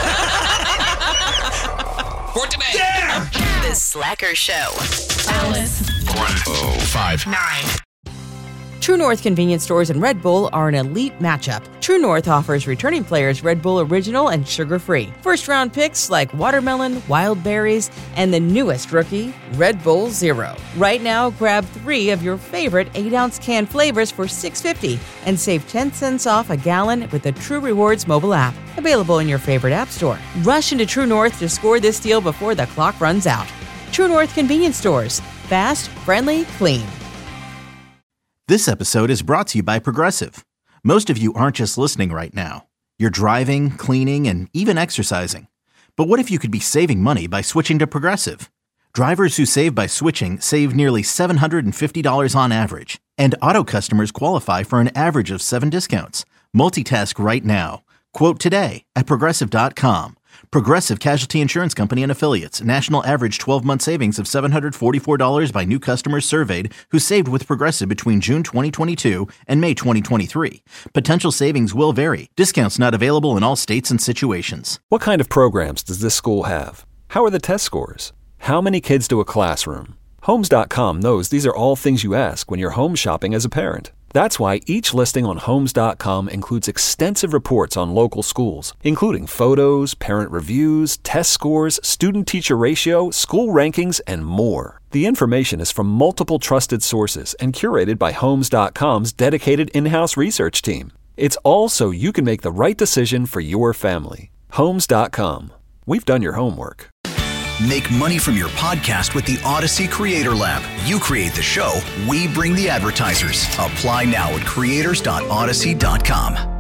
For today. There. The Slacker Show. Alice. 105. True North convenience stores and Red Bull are an elite matchup. True North offers returning players Red Bull Original and sugar-free. First-round picks like watermelon, wild berries, and the newest rookie, Red Bull Zero. Right now, grab 3 of your favorite 8-ounce can flavors for $6.50 and save 10 cents off a gallon with the True Rewards mobile app. Available in your favorite app store. Rush into True North to score this deal before the clock runs out. True North convenience stores. Fast, friendly, clean. This episode is brought to you by Progressive. Most of you aren't just listening right now. You're driving, cleaning, and even exercising. But what if you could be saving money by switching to Progressive? Drivers who save by switching save nearly $750 on average. And auto customers qualify for an average of 7 discounts. Multitask right now. Quote today at Progressive.com. Progressive Casualty Insurance Company and Affiliates. National average 12-month savings of $744 by new customers surveyed who saved with Progressive between June 2022 and May 2023. Potential savings will vary. Discounts not available in all states and situations. What kind of programs does this school have? How are the test scores? How many kids do a classroom? Homes.com knows these are all things you ask when you're home shopping as a parent. That's why each listing on Homes.com includes extensive reports on local schools, including photos, parent reviews, test scores, student-teacher ratio, school rankings, and more. The information is from multiple trusted sources and curated by Homes.com's dedicated in-house research team. It's all so you can make the right decision for your family. Homes.com. We've done your homework. Make money from your podcast with the Odyssey Creator Lab. You create the show, we bring the advertisers. Apply now at creators.odyssey.com.